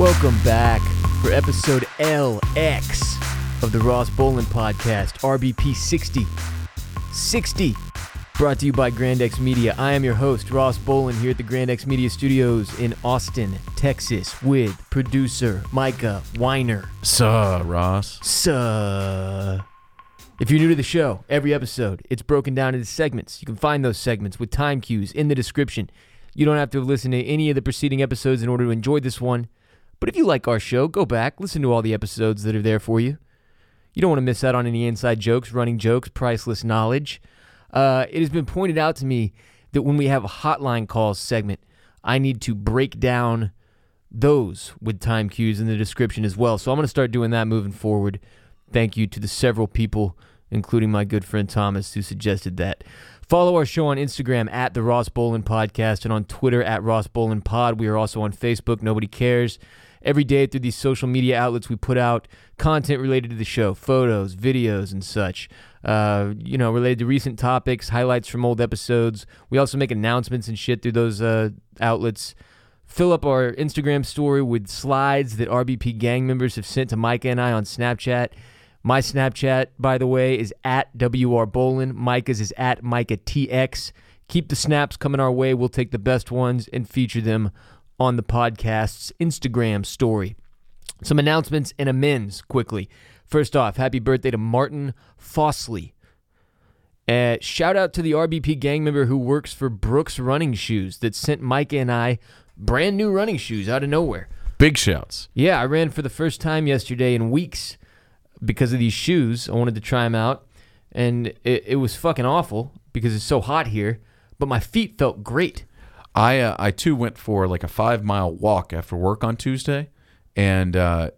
Welcome back for episode LX of the Ross Bolin Podcast, RBP 60, brought to you by Grand X Media. I am your host, Ross Bolin, here at the Grand X Media Studios in Austin, Texas, with producer Micah Weiner. Suh, Ross. Suh. If you're new to the show, every episode, it's broken down into segments. You can find those segments with time cues in the description. You don't have to listen to any of the preceding episodes in order to enjoy this one. But if you like our show, go back, listen to all the episodes that are there for you. You don't want to miss out on any inside jokes, running jokes, priceless knowledge. It has been pointed out to me that when we have a hotline calls segment, I need to break down those with time cues in the description as well. So I'm going to start doing that moving forward. Thank you to the several people, including my good friend Thomas, who suggested that. Follow our show on Instagram at the Ross Bolin Podcast and on Twitter at Ross Bolin Pod. We are also on Facebook. Nobody cares. Every day through these social media outlets, we put out content related to the show, photos, videos, and such, related to recent topics, highlights from old episodes. We also make announcements and shit through those outlets. Fill up our Instagram story with slides that RBP gang members have sent to Micah and I on Snapchat. My Snapchat, by the way, is at WR Bolin. Micah's is at MicahTX. Keep the snaps coming our way. We'll take the best ones and feature them on the podcast's Instagram story. Some announcements and amends quickly. First off, happy birthday to Martin Fossley. Shout out to the RBP gang member who works for Brooks Running Shoes that sent Micah and I brand new running shoes out of nowhere. Big shouts. Yeah, I ran for the first time yesterday in weeks because of these shoes. I wanted to try them out, and it was fucking awful because it's so hot here, but my feet felt great. I too went for like a 5-mile walk after work on Tuesday, and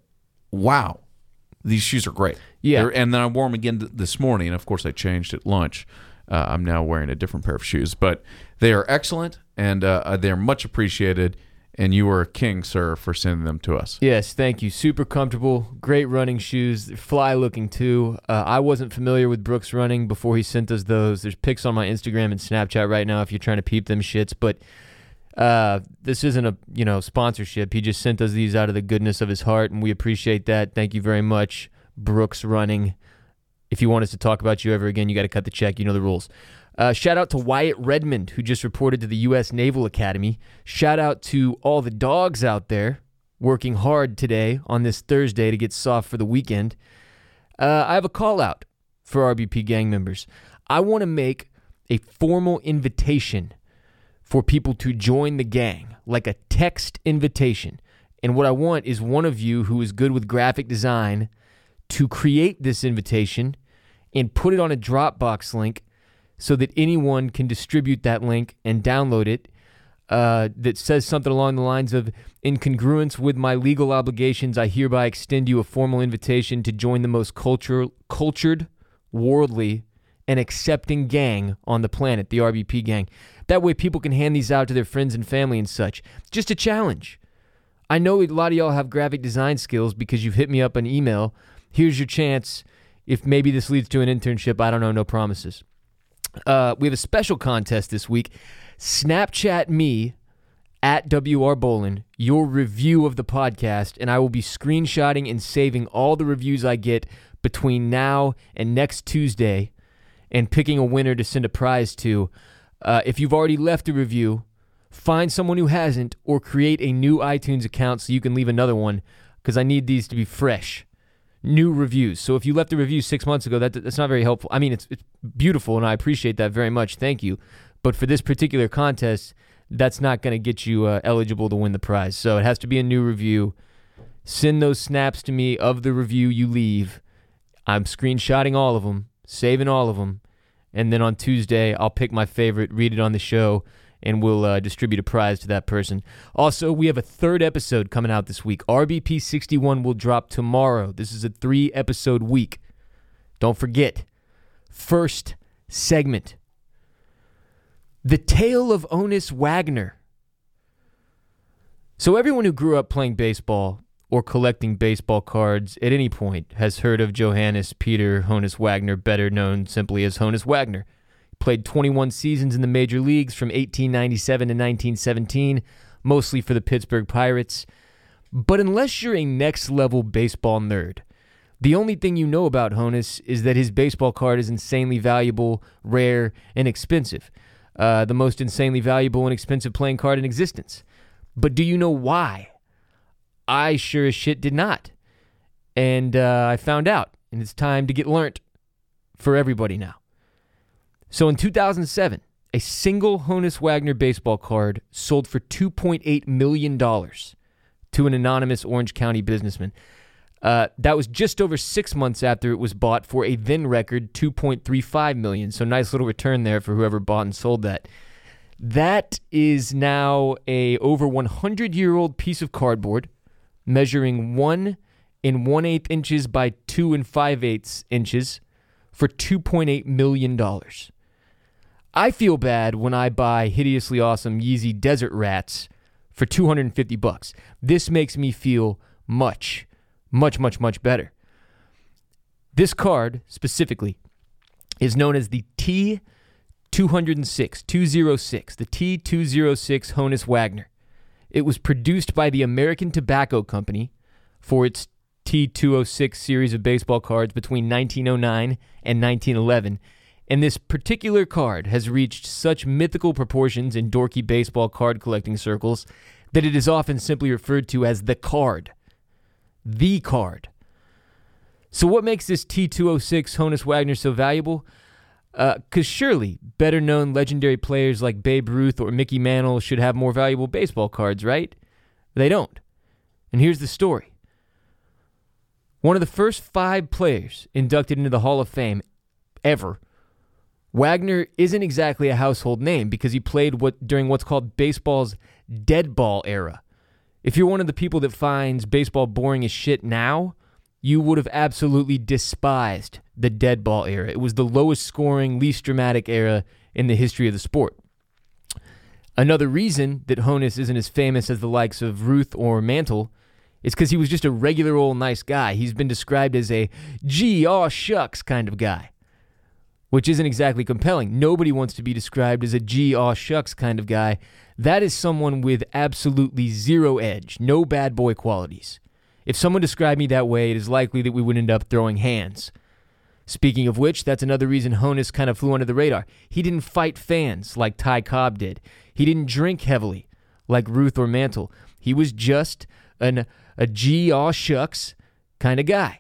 wow, these shoes are great. Yeah. And then I wore them again this morning. Of course, I changed at lunch. I'm now wearing a different pair of shoes, but they are excellent, and they're much appreciated, and you are a king, sir, for sending them to us. Yes, thank you. Super comfortable, great running shoes. They're fly-looking, too. I wasn't familiar with Brooks Running before he sent us those. There's pics on my Instagram and Snapchat right now if you're trying to peep them shits, but this isn't a sponsorship. He just sent us these out of the goodness of his heart, and we appreciate that. Thank you very much, Brooks Running. If you want us to talk about you ever again, you got to cut the check. You know the rules. Shout out to Wyatt Redmond, who just reported to the U.S. Naval Academy. Shout out to all the dogs out there working hard today on this Thursday to get soft for the weekend. I have a call out for RBP gang members. I want to make a formal invitation for people to join the gang, like a text invitation. And what I want is one of you who is good with graphic design to create this invitation and put it on a Dropbox link so that anyone can distribute that link and download it, that says something along the lines of, in congruence with my legal obligations, I hereby extend you a formal invitation to join the most cultured, worldly, and accepting gang on the planet, the RBP gang. That way people can hand these out to their friends and family and such. Just a challenge. I know a lot of y'all have graphic design skills because you've hit me up on email. Here's your chance. If maybe this leads to an internship, I don't know, no promises. We have a special contest this week. Snapchat me at WR Bolin your review of the podcast, and I will be screenshotting and saving all the reviews I get between now and next Tuesday and picking a winner to send a prize to. If you've already left a review, find someone who hasn't or create a new iTunes account so you can leave another one because I need these to be fresh. New reviews. So if you left a review 6 months ago, that's not very helpful. I mean, it's beautiful, and I appreciate that very much. Thank you. But for this particular contest, that's not going to get you eligible to win the prize. So it has to be a new review. Send those snaps to me of the review you leave. I'm screenshotting all of them, saving all of them, and then on Tuesday, I'll pick my favorite, read it on the show, and we'll distribute a prize to that person. Also, we have a third episode coming out this week. RBP 61 will drop tomorrow. This is a 3-episode week. Don't forget, first segment, The Tale of Honus Wagner. So everyone who grew up playing baseball or collecting baseball cards at any point has heard of Johannes Peter Honus Wagner, better known simply as Honus Wagner. Played 21 seasons in the major leagues from 1897 to 1917, mostly for the Pittsburgh Pirates. But unless you're a next-level baseball nerd, the only thing you know about Honus is that his baseball card is insanely valuable, rare, and expensive. The most insanely valuable and expensive playing card in existence. But do you know why? I sure as shit did not. And I found out, and it's time to get learnt for everybody now. So in 2007, a single Honus Wagner baseball card sold for $2.8 million to an anonymous Orange County businessman. That was just over 6 months after it was bought for a then record $2.35 million. So nice little return there for whoever bought and sold that. That is now a over 100-year-old piece of cardboard measuring 1 1/8 inches by 2 5/8 inches for $2.8 million. I feel bad when I buy hideously awesome Yeezy Desert Rats for $250. This makes me feel much better. This card, specifically, is known as the T206, the T206 Honus Wagner. It was produced by the American Tobacco Company for its T206 series of baseball cards between 1909 and 1911, and this particular card has reached such mythical proportions in dorky baseball card collecting circles that it is often simply referred to as the card. The card. So what makes this T206 Honus Wagner so valuable? Because surely better-known legendary players like Babe Ruth or Mickey Mantle should have more valuable baseball cards, right? They don't. And here's the story. One of the first 5 players inducted into the Hall of Fame ever, Wagner isn't exactly a household name because he played during what's called baseball's dead ball era. If you're one of the people that finds baseball boring as shit now, you would have absolutely despised the dead ball era. It was the lowest scoring, least dramatic era in the history of the sport. Another reason that Honus isn't as famous as the likes of Ruth or Mantle is because he was just a regular old nice guy. He's been described as a gee, aw shucks kind of guy, which isn't exactly compelling. Nobody wants to be described as a gee, aw shucks kind of guy. That is someone with absolutely zero edge, no bad boy qualities. If someone described me that way, it is likely that we would end up throwing hands. Speaking of which, that's another reason Honus kind of flew under the radar. He didn't fight fans like Ty Cobb did. He didn't drink heavily like Ruth or Mantle. He was just a gee, aw shucks kind of guy.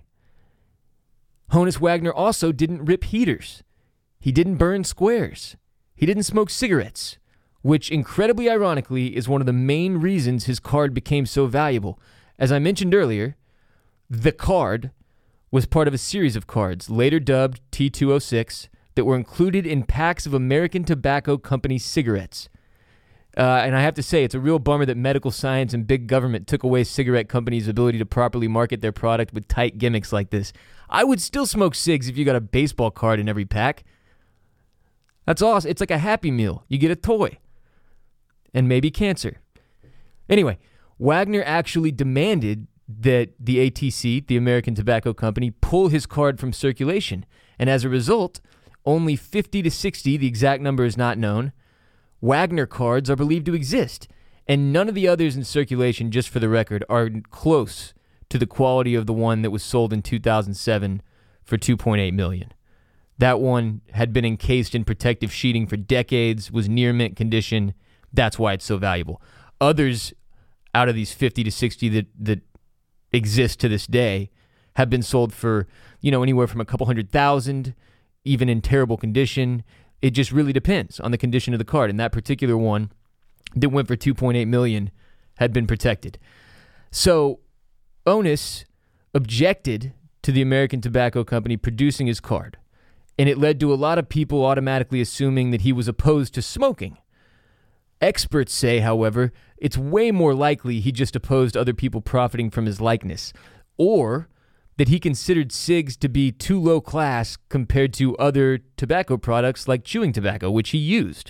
Honus Wagner also didn't rip heaters. He didn't burn squares. He didn't smoke cigarettes, which incredibly ironically is one of the main reasons his card became so valuable. As I mentioned earlier, the card was part of a series of cards, later dubbed T206, that were included in packs of American Tobacco Company cigarettes. And I have to say, it's a real bummer that medical science and big government took away cigarette companies' ability to properly market their product with tight gimmicks like this. I would still smoke cigs if you got a baseball card in every pack. That's awesome. It's like a Happy Meal. You get a toy. And maybe cancer. Anyway, Wagner actually demanded that the ATC, the American Tobacco Company, pull his card from circulation. And as a result, only 50 to 60, the exact number is not known, Wagner cards are believed to exist. And none of the others in circulation, just for the record, are close to the quality of the one that was sold in 2007 for $2.8 million. That one had been encased in protective sheeting for decades, was near mint condition. That's why it's so valuable. Others out of these 50 to 60 that exist to this day have been sold for, anywhere from a couple $100,000, even in terrible condition. It just really depends on the condition of the card. And that particular one that went for $2.8 million had been protected. So Honus objected to the American Tobacco Company producing his card. And it led to a lot of people automatically assuming that he was opposed to smoking. Experts say, however, it's way more likely he just opposed other people profiting from his likeness, or that he considered cigs to be too low class compared to other tobacco products like chewing tobacco, which he used.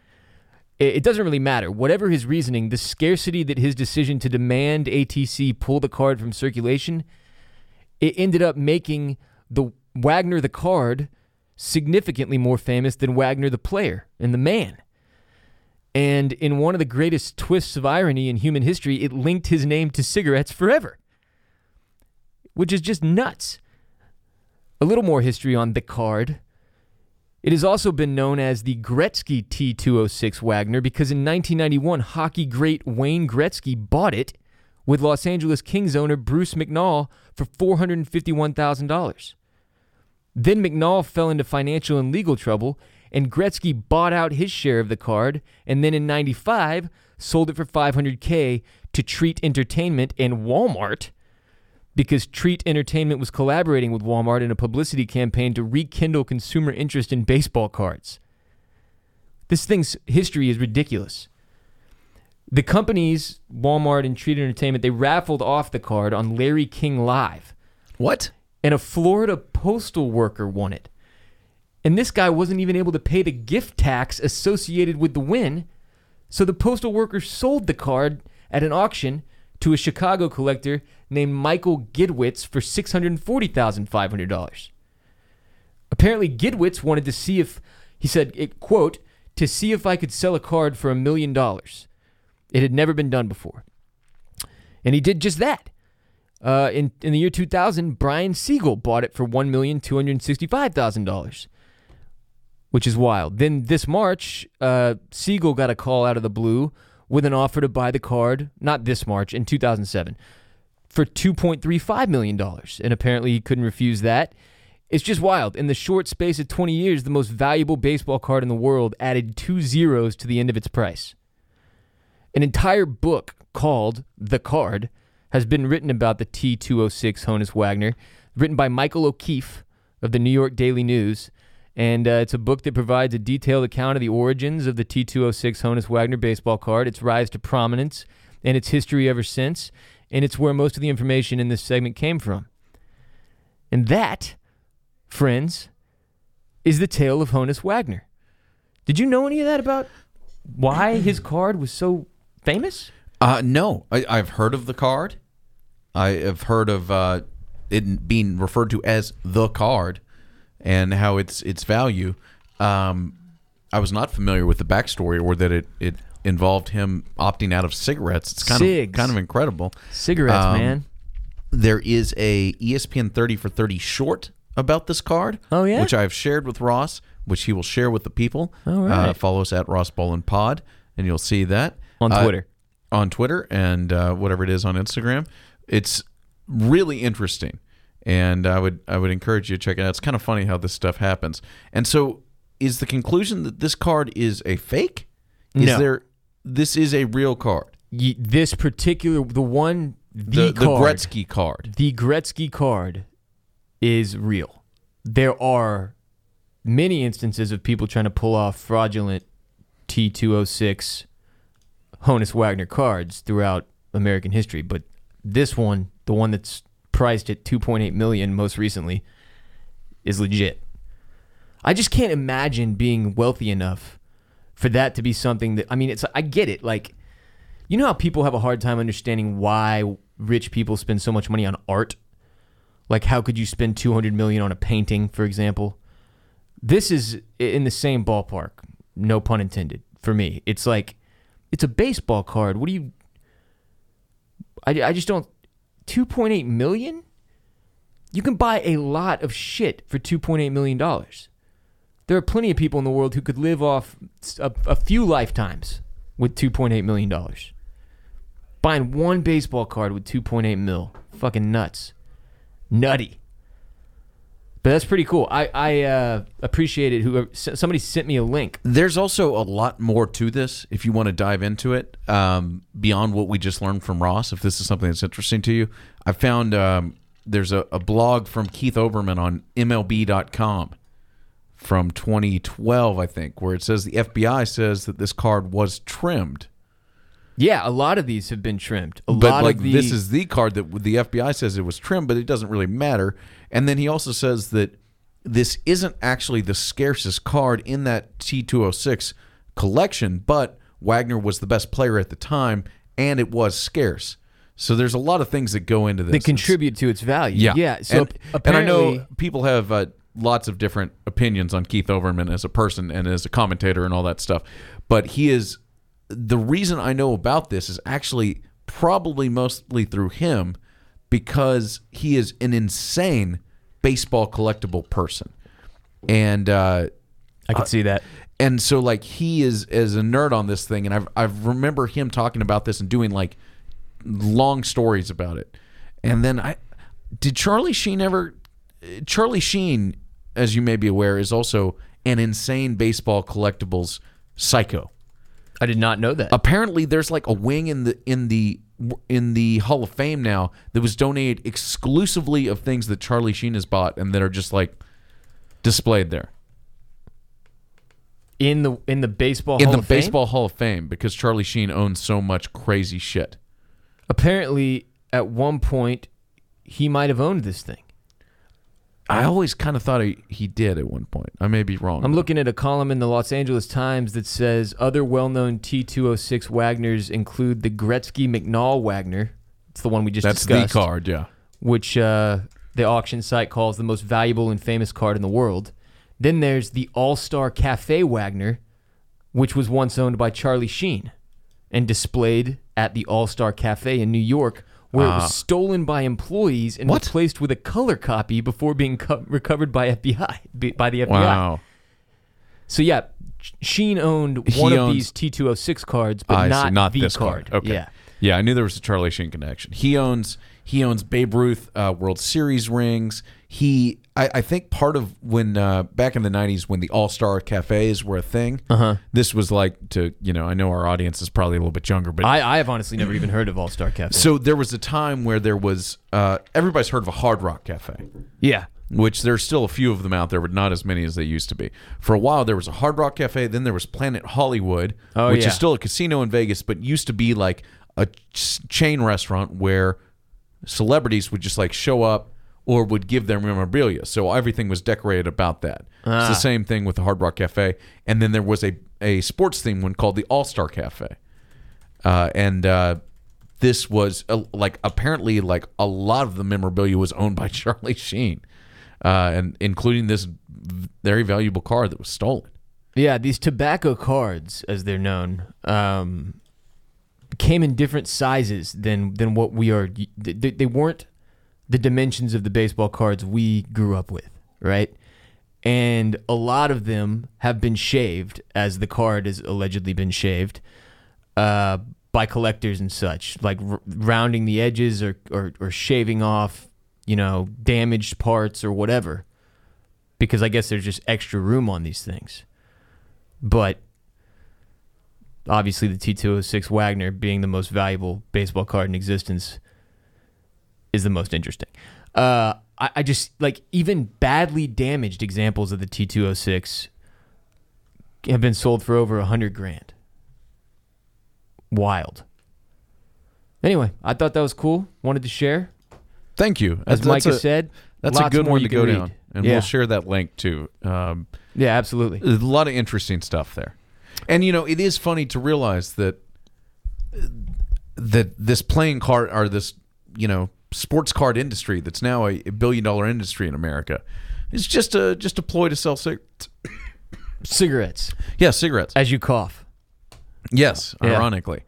It doesn't really matter. Whatever his reasoning, the scarcity that his decision to demand ATC pull the card from circulation, it ended up making the Wagner the card significantly more famous than Wagner the player and the man. And in one of the greatest twists of irony in human history, it linked his name to cigarettes forever, which is just nuts. A little more history on the card. It has also been known as the Gretzky T206 Wagner because in 1991, hockey great Wayne Gretzky bought it with Los Angeles Kings owner Bruce McNall for $451,000. Then McNall fell into financial and legal trouble, and Gretzky bought out his share of the card, and then in 95, sold it for $500K to Treat Entertainment and Walmart because Treat Entertainment was collaborating with Walmart in a publicity campaign to rekindle consumer interest in baseball cards. This thing's history is ridiculous. The companies, Walmart and Treat Entertainment, they raffled off the card on Larry King Live. What? And a Florida postal worker won it. And this guy wasn't even able to pay the gift tax associated with the win, so the postal worker sold the card at an auction to a Chicago collector named Michael Gidwitz for $640,500. Apparently, Gidwitz wanted to see if, he said, quote, to see if I could sell a card for $1 million. It had never been done before. And he did just that. In the year 2000, Brian Siegel bought it for $1,265,000. Which is wild. Then this March, Siegel got a call out of the blue with an offer to buy the card, not this March, in 2007, for $2.35 million. And apparently he couldn't refuse that. It's just wild. In the short space of 20 years, the most valuable baseball card in the world added 2 zeros to the end of its price. An entire book called The Card has been written about the T206 Honus Wagner, written by Michael O'Keefe of the New York Daily News. And it's a book that provides a detailed account of the origins of the T206 Honus Wagner baseball card, its rise to prominence, and its history ever since. And it's where most of the information in this segment came from. And that, friends, is the tale of Honus Wagner. Did you know any of that about why his card was so famous? No. I've heard of the card. I have heard of it being referred to as the card and how its value. I was not familiar with the backstory or that it involved him opting out of cigarettes. It's kind of incredible. Cigarettes, man. There is a ESPN 30 for 30 short about this card. Oh, yeah? Which I've shared with Ross, which he will share with the people. All right. Follow us at Ross Bolin Pod, and you'll see that. On Twitter. On Twitter and whatever it is on Instagram. It's really interesting. And I would encourage you to check it out. It's kind of funny how this stuff happens. And so, is the conclusion that this card is a fake? No. This is a real card? This particular, the Gretzky card. The Gretzky card is real. There are many instances of people trying to pull off fraudulent T206 Honus Wagner cards throughout American history, but this one, the one that's priced at $2.8 million most recently, is legit. I just can't imagine being wealthy enough for that to be something that, I mean, I get it. Like, you know how people have a hard time understanding why rich people spend so much money on art? Like, how could you spend $200 million on a painting, for example? This is in the same ballpark, no pun intended, for me. It's like, it's a baseball card. What do you... I just don't... $2.8 million? You can buy a lot of shit for $2.8 million. There are plenty of people in the world who could live off a few lifetimes with $2.8 million. Buying one baseball card with $2.8 mil. Fucking nuts. Nutty. But that's pretty cool. I appreciate it. Somebody sent me a link. There's also a lot more to this if you want to dive into it beyond what we just learned from Ross, if this is something that's interesting to you. I found there's a blog from Keith Olbermann on MLB.com from 2012, I think, where it says the FBI says that this card was trimmed. Yeah, a lot of these have been trimmed. This is the card that the FBI says it was trimmed, but it doesn't really matter. And then he also says that this isn't actually the scarcest card in that T206 collection, but Wagner was the best player at the time, and it was scarce. So there's a lot of things that go into this. That contribute to its value. Yeah. So and I know people have lots of different opinions on Keith Olbermann as a person and as a commentator and all that stuff, but he is the reason I know about this is actually probably mostly through him, because he is an insane baseball collectible person. And I could see that. And so, like, he is as a nerd on this thing, and I remember him talking about this and doing like long stories about it. And then Charlie Sheen, as you may be aware, is also an insane baseball collectibles psycho. I did not know that. Apparently, there's like a wing in the Hall of Fame now that was donated exclusively of things that Charlie Sheen has bought and that are just like displayed there. In the baseball in Hall the of Fame? baseball Hall of Fame, because Charlie Sheen owns so much crazy shit. Apparently, at one point, he might have owned this thing. I always kind of thought he did at one point. I may be wrong. I'm looking at a column in the Los Angeles Times that says other well-known T206 Wagners include the Gretzky McNall Wagner. It's the one we just discussed. That's the card, yeah. Which the auction site calls the most valuable and famous card in the world. Then there's the All-Star Cafe Wagner, which was once owned by Charlie Sheen and displayed at the All-Star Cafe in New York, where it was stolen by employees and replaced with a color copy before being recovered by the FBI. Wow. So yeah, Sheen owned one of these T206 cards, but not the this card. Okay. Yeah, I knew there was a Charlie Sheen connection. He owns Babe Ruth World Series rings. I think part of when back in the 90s when the All-Star Cafes were a thing, this was like I know our audience is probably a little bit younger, but I have honestly never even heard of All-Star Cafe. So there was a time where there was everybody's heard of a Hard Rock Cafe. Yeah. Which there's still a few of them out there, but not as many as they used to be. For a while, there was a Hard Rock Cafe. Then there was Planet Hollywood, which is still a casino in Vegas, but used to be like a chain restaurant where celebrities would just like show up or would give them memorabilia. So everything was decorated about that. It's the same thing with the Hard Rock Cafe. And then there was a sports themed one called the All-Star Cafe. This was apparently like a lot of the memorabilia was owned by Charlie Sheen, and including this very valuable card that was stolen. Yeah, these tobacco cards, as they're known, came in different sizes than what we are. They weren't the dimensions of the baseball cards we grew up with, right? And a lot of them have been shaved, as the card has allegedly been shaved by collectors and such, like rounding the edges or shaving off, damaged parts or whatever, because I guess there's just extra room on these things. But obviously the T206 Wagner, being the most valuable baseball card in existence, is the most interesting. I just, even badly damaged examples of the T206 have been sold for over $100,000. Wild. Anyway, I thought that was cool. Wanted to share. Thank you. As Micah said, that's a good one to go read. down. And we'll share that link too. Yeah, absolutely. There's a lot of interesting stuff there. And, it is funny to realize that this playing card or this, sports card industry that's now a $1 billion industry in America is just a ploy to sell cigarettes. Yeah, cigarettes. As you cough. Yes, ironically.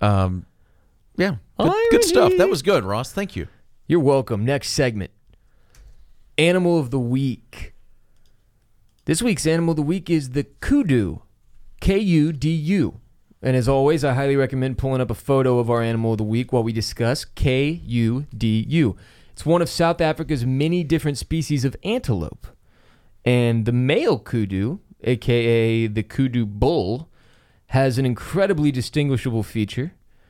Good stuff. That was good, Ross. Thank you. You're welcome. Next segment. Animal of the Week. This week's Animal of the Week is the kudu. Kudu. And as always, I highly recommend pulling up a photo of our Animal of the Week while we discuss Kudu. It's one of South Africa's many different species of antelope. And the male kudu, a.k.a. the kudu bull, has an incredibly distinguishable feature.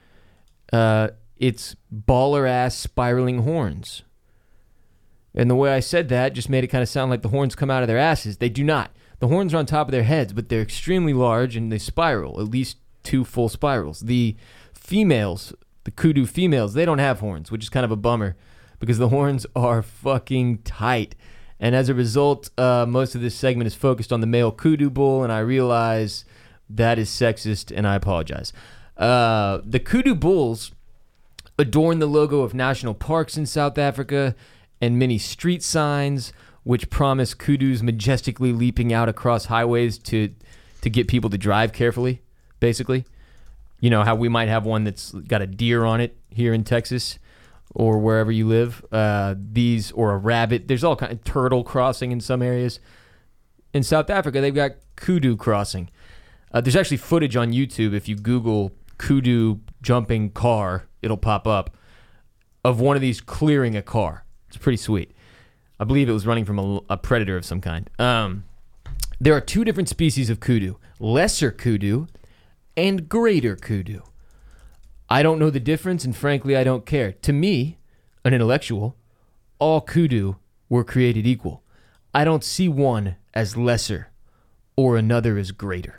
It's baller-ass spiraling horns. And the way I said that just made it kind of sound like the horns come out of their asses. They do not. The horns are on top of their heads, but they're extremely large and they spiral, at least 2 full spirals. The females, the kudu females, they don't have horns, which is kind of a bummer because the horns are fucking tight. And as a result, most of this segment is focused on the male kudu bull, and I realize that is sexist, and I apologize. The kudu bulls adorn the logo of national parks in South Africa and many street signs, which promise kudus majestically leaping out across highways to get people to drive carefully, basically. You know how we might have one that's got a deer on it here in Texas or wherever you live. These, or a rabbit. There's all kind of turtle crossing in some areas. In South Africa, they've got kudu crossing. There's actually footage on YouTube. If you Google kudu jumping car, it'll pop up, of one of these clearing a car. It's pretty sweet. I believe it was running from a predator of some kind. There are two different species of kudu: lesser kudu and greater kudu. I don't know the difference, and frankly, I don't care. To me, an intellectual, all kudu were created equal. I don't see one as lesser or another as greater.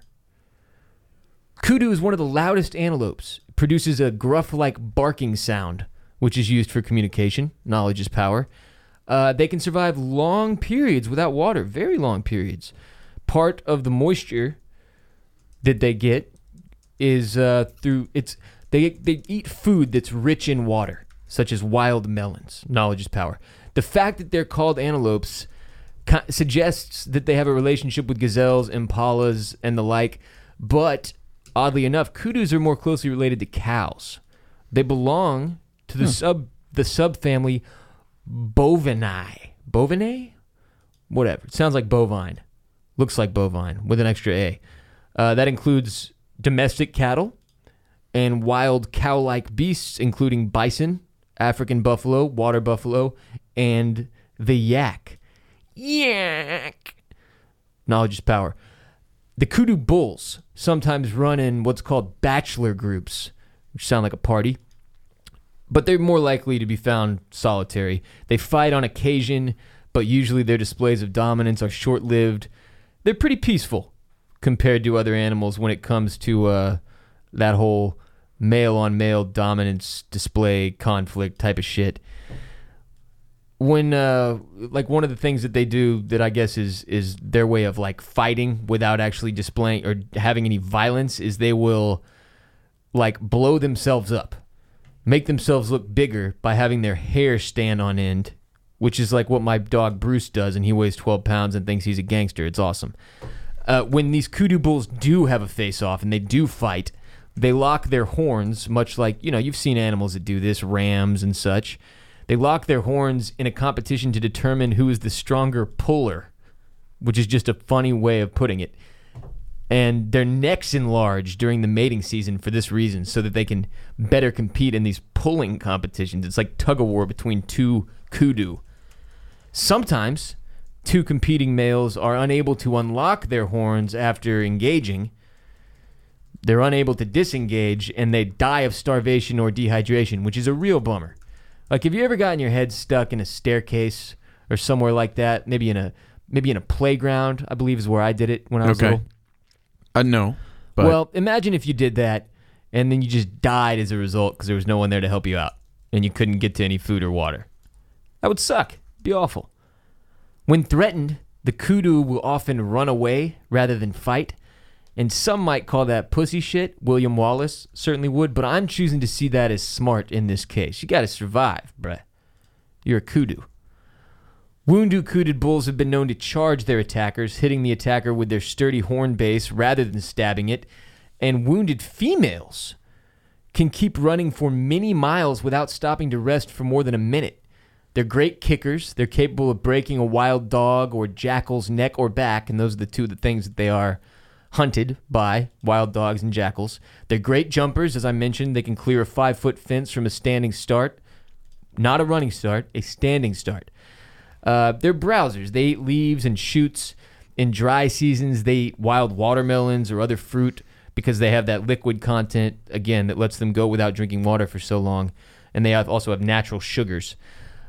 Kudu is one of the loudest antelopes. It produces a gruff-like barking sound, which is used for communication. Knowledge is power. They can survive long periods without water, very long periods. Part of the moisture that they get is through it's they eat food that's rich in water, such as wild melons. Knowledge is power. The fact that they're called antelopes suggests that they have a relationship with gazelles, impalas, and the like, but oddly enough, kudus are more closely related to cows. They belong to the subfamily Bovinae. Bovinae? Whatever. It sounds like bovine. Looks like bovine with an extra A. That includes domestic cattle and wild cow-like beasts, including bison, African buffalo, water buffalo, and the yak. Yak! Knowledge is power. The kudu bulls sometimes run in what's called bachelor groups, which sound like a party, but they're more likely to be found solitary. They fight on occasion, but usually their displays of dominance are short-lived. They're pretty peaceful compared to other animals when it comes to that whole male-on-male dominance display conflict type of shit. When like one of the things that they do that I guess is their way of like fighting without actually displaying or having any violence is they will like blow themselves up, make themselves look bigger by having their hair stand on end, which is like what my dog Bruce does, and he weighs 12 pounds and thinks he's a gangster. It's awesome. When these kudu bulls do have a face-off and they do fight, they lock their horns, much like, you know, you've seen animals that do this, rams and such. They lock their horns in a competition to determine who is the stronger puller, which is just a funny way of putting it. And their necks enlarge during the mating season for this reason, so that they can better compete in these pulling competitions. It's like tug-of-war between two kudu. Sometimes, two competing males are unable to unlock their horns after engaging. They're unable to disengage, and they die of starvation or dehydration, which is a real bummer. Like, have you ever gotten your head stuck in a staircase or somewhere like that? Maybe in a playground, I believe is where I did it when I was little. No. But Well, imagine if you did that, and then you just died as a result because there was no one there to help you out, and you couldn't get to any food or water. That would suck. It'd be awful. When threatened, the kudu will often run away rather than fight, and some might call that pussy shit. William Wallace certainly would, but I'm choosing to see that as smart in this case. You got to survive, bruh. You're a kudu. Wounded kudu bulls have been known to charge their attackers, hitting the attacker with their sturdy horn base rather than stabbing it, and wounded females can keep running for many miles without stopping to rest for more than a minute. They're great kickers. They're capable of breaking a wild dog or jackal's neck or back, and those are the two of the things that they are hunted by, wild dogs and jackals. They're great jumpers. As I mentioned, they can clear a 5-foot fence from a standing start. Not a running start, a standing start. They're browsers. They eat leaves and shoots. In dry seasons, they eat wild watermelons or other fruit because they have that liquid content, again, that lets them go without drinking water for so long. And they also have natural sugars.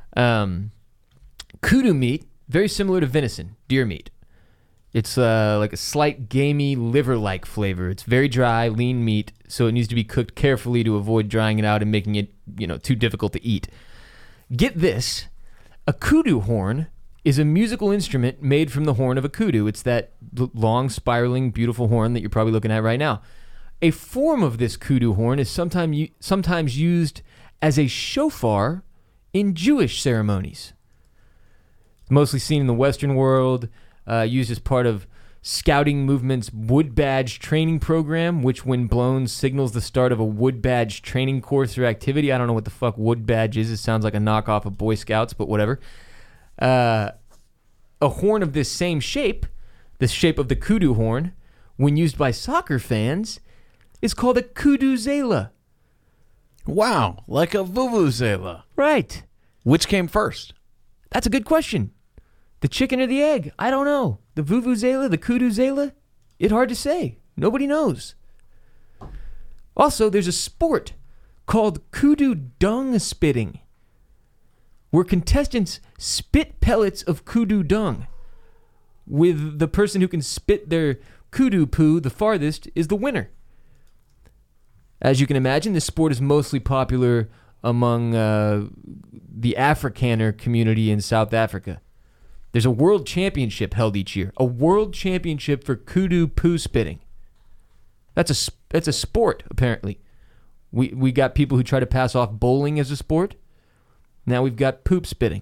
Kudu meat, very similar to venison, deer meat. It's like a slight gamey, liver-like flavor. It's very dry, lean meat, so it needs to be cooked carefully to avoid drying it out and making it, too difficult to eat. Get this. A kudu horn is a musical instrument made from the horn of a kudu. It's that long, spiraling, beautiful horn that you're probably looking at right now. A form of this kudu horn is sometimes used as a shofar in Jewish ceremonies. Mostly seen in the Western world, used as part of Scouting Movement's Wood Badge training program, which when blown signals the start of a Wood Badge training course or activity. I don't know what the fuck Wood Badge is. It sounds like a knockoff of Boy Scouts, but whatever. A horn of this same shape, the shape of the kudu horn, when used by soccer fans, is called a kuduzela. Wow, like a vuvuzela. Right. Which came first? That's a good question. The chicken or the egg? I don't know. The vuvuzela, the kuduzela? It's hard to say. Nobody knows. Also, there's a sport called kudu dung spitting, where contestants spit pellets of kudu dung, with the person who can spit their kudu poo the farthest is the winner. As you can imagine, this sport is mostly popular among the Afrikaner community in South Africa. There's a world championship held each year, a world championship for kudu poo spitting. That's a sport, apparently. We got people who try to pass off bowling as a sport. Now we've got poop spitting.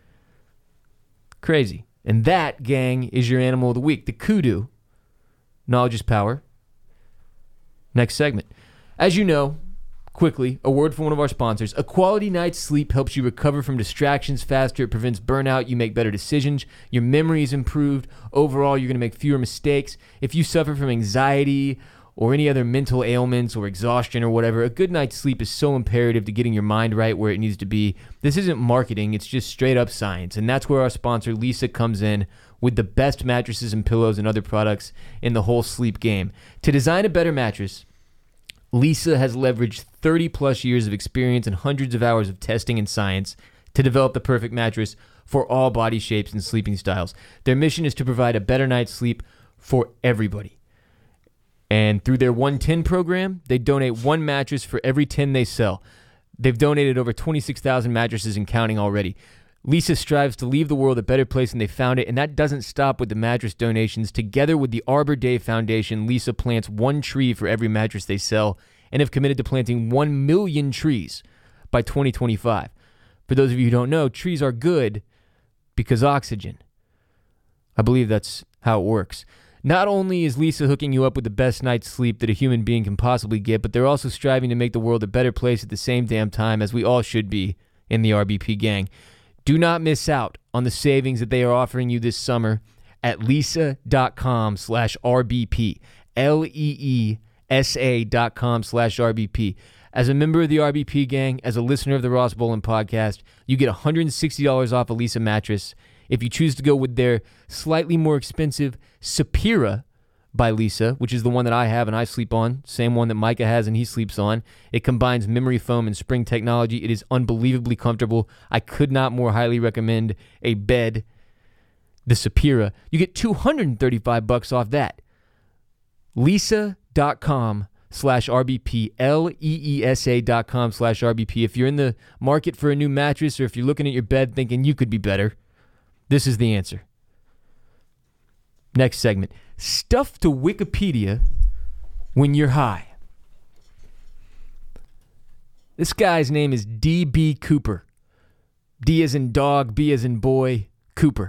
Crazy. And that, gang, is your animal of the week, the kudu. Knowledge is power. Next segment. As you know, quickly, a word from one of our sponsors. A quality night's sleep helps you recover from distractions faster. It prevents burnout. You make better decisions. Your memory is improved. Overall, you're going to make fewer mistakes. If you suffer from anxiety or any other mental ailments or exhaustion or whatever, a good night's sleep is so imperative to getting your mind right where it needs to be. This isn't marketing. It's just straight up science. And that's where our sponsor, Leesa, comes in with the best mattresses and pillows and other products in the whole sleep game. To design a better mattress, Leesa has leveraged 30 plus years of experience and hundreds of hours of testing and science to develop the perfect mattress for all body shapes and sleeping styles. Their mission is to provide a better night's sleep for everybody. And through their 110 program, they donate one mattress for every 10 they sell. They've donated over 26,000 mattresses and counting already. Leesa strives to leave the world a better place than they found it, and that doesn't stop with the mattress donations. Together with the Arbor Day Foundation, Leesa plants one tree for every mattress they sell and have committed to planting 1 million trees by 2025. For those of you who don't know, trees are good because oxygen. I believe that's how it works. Not only is Leesa hooking you up with the best night's sleep that a human being can possibly get, but they're also striving to make the world a better place at the same damn time, as we all should be in the RBP gang. Do not miss out on the savings that they are offering you this summer at leesa.com/RBP. LEESA.com/RBP. As a member of the RBP gang, as a listener of the Ross Bolin podcast, you get $160 off a Leesa mattress. If you choose to go with their slightly more expensive Sapira by Leesa, which is the one that I have and I sleep on, same one that Micah has and he sleeps on. It combines memory foam and spring technology. It is unbelievably comfortable. I could not more highly recommend a bed, the Sapira. You get $235 off that. Leesa.com/RBP, LEESA.com/RBP. If you're in the market for a new mattress or if you're looking at your bed thinking you could be better, this is the answer. Next segment. Stuff to Wikipedia when you're high. This guy's name is D.B. Cooper. D as in dog, B as in boy, Cooper.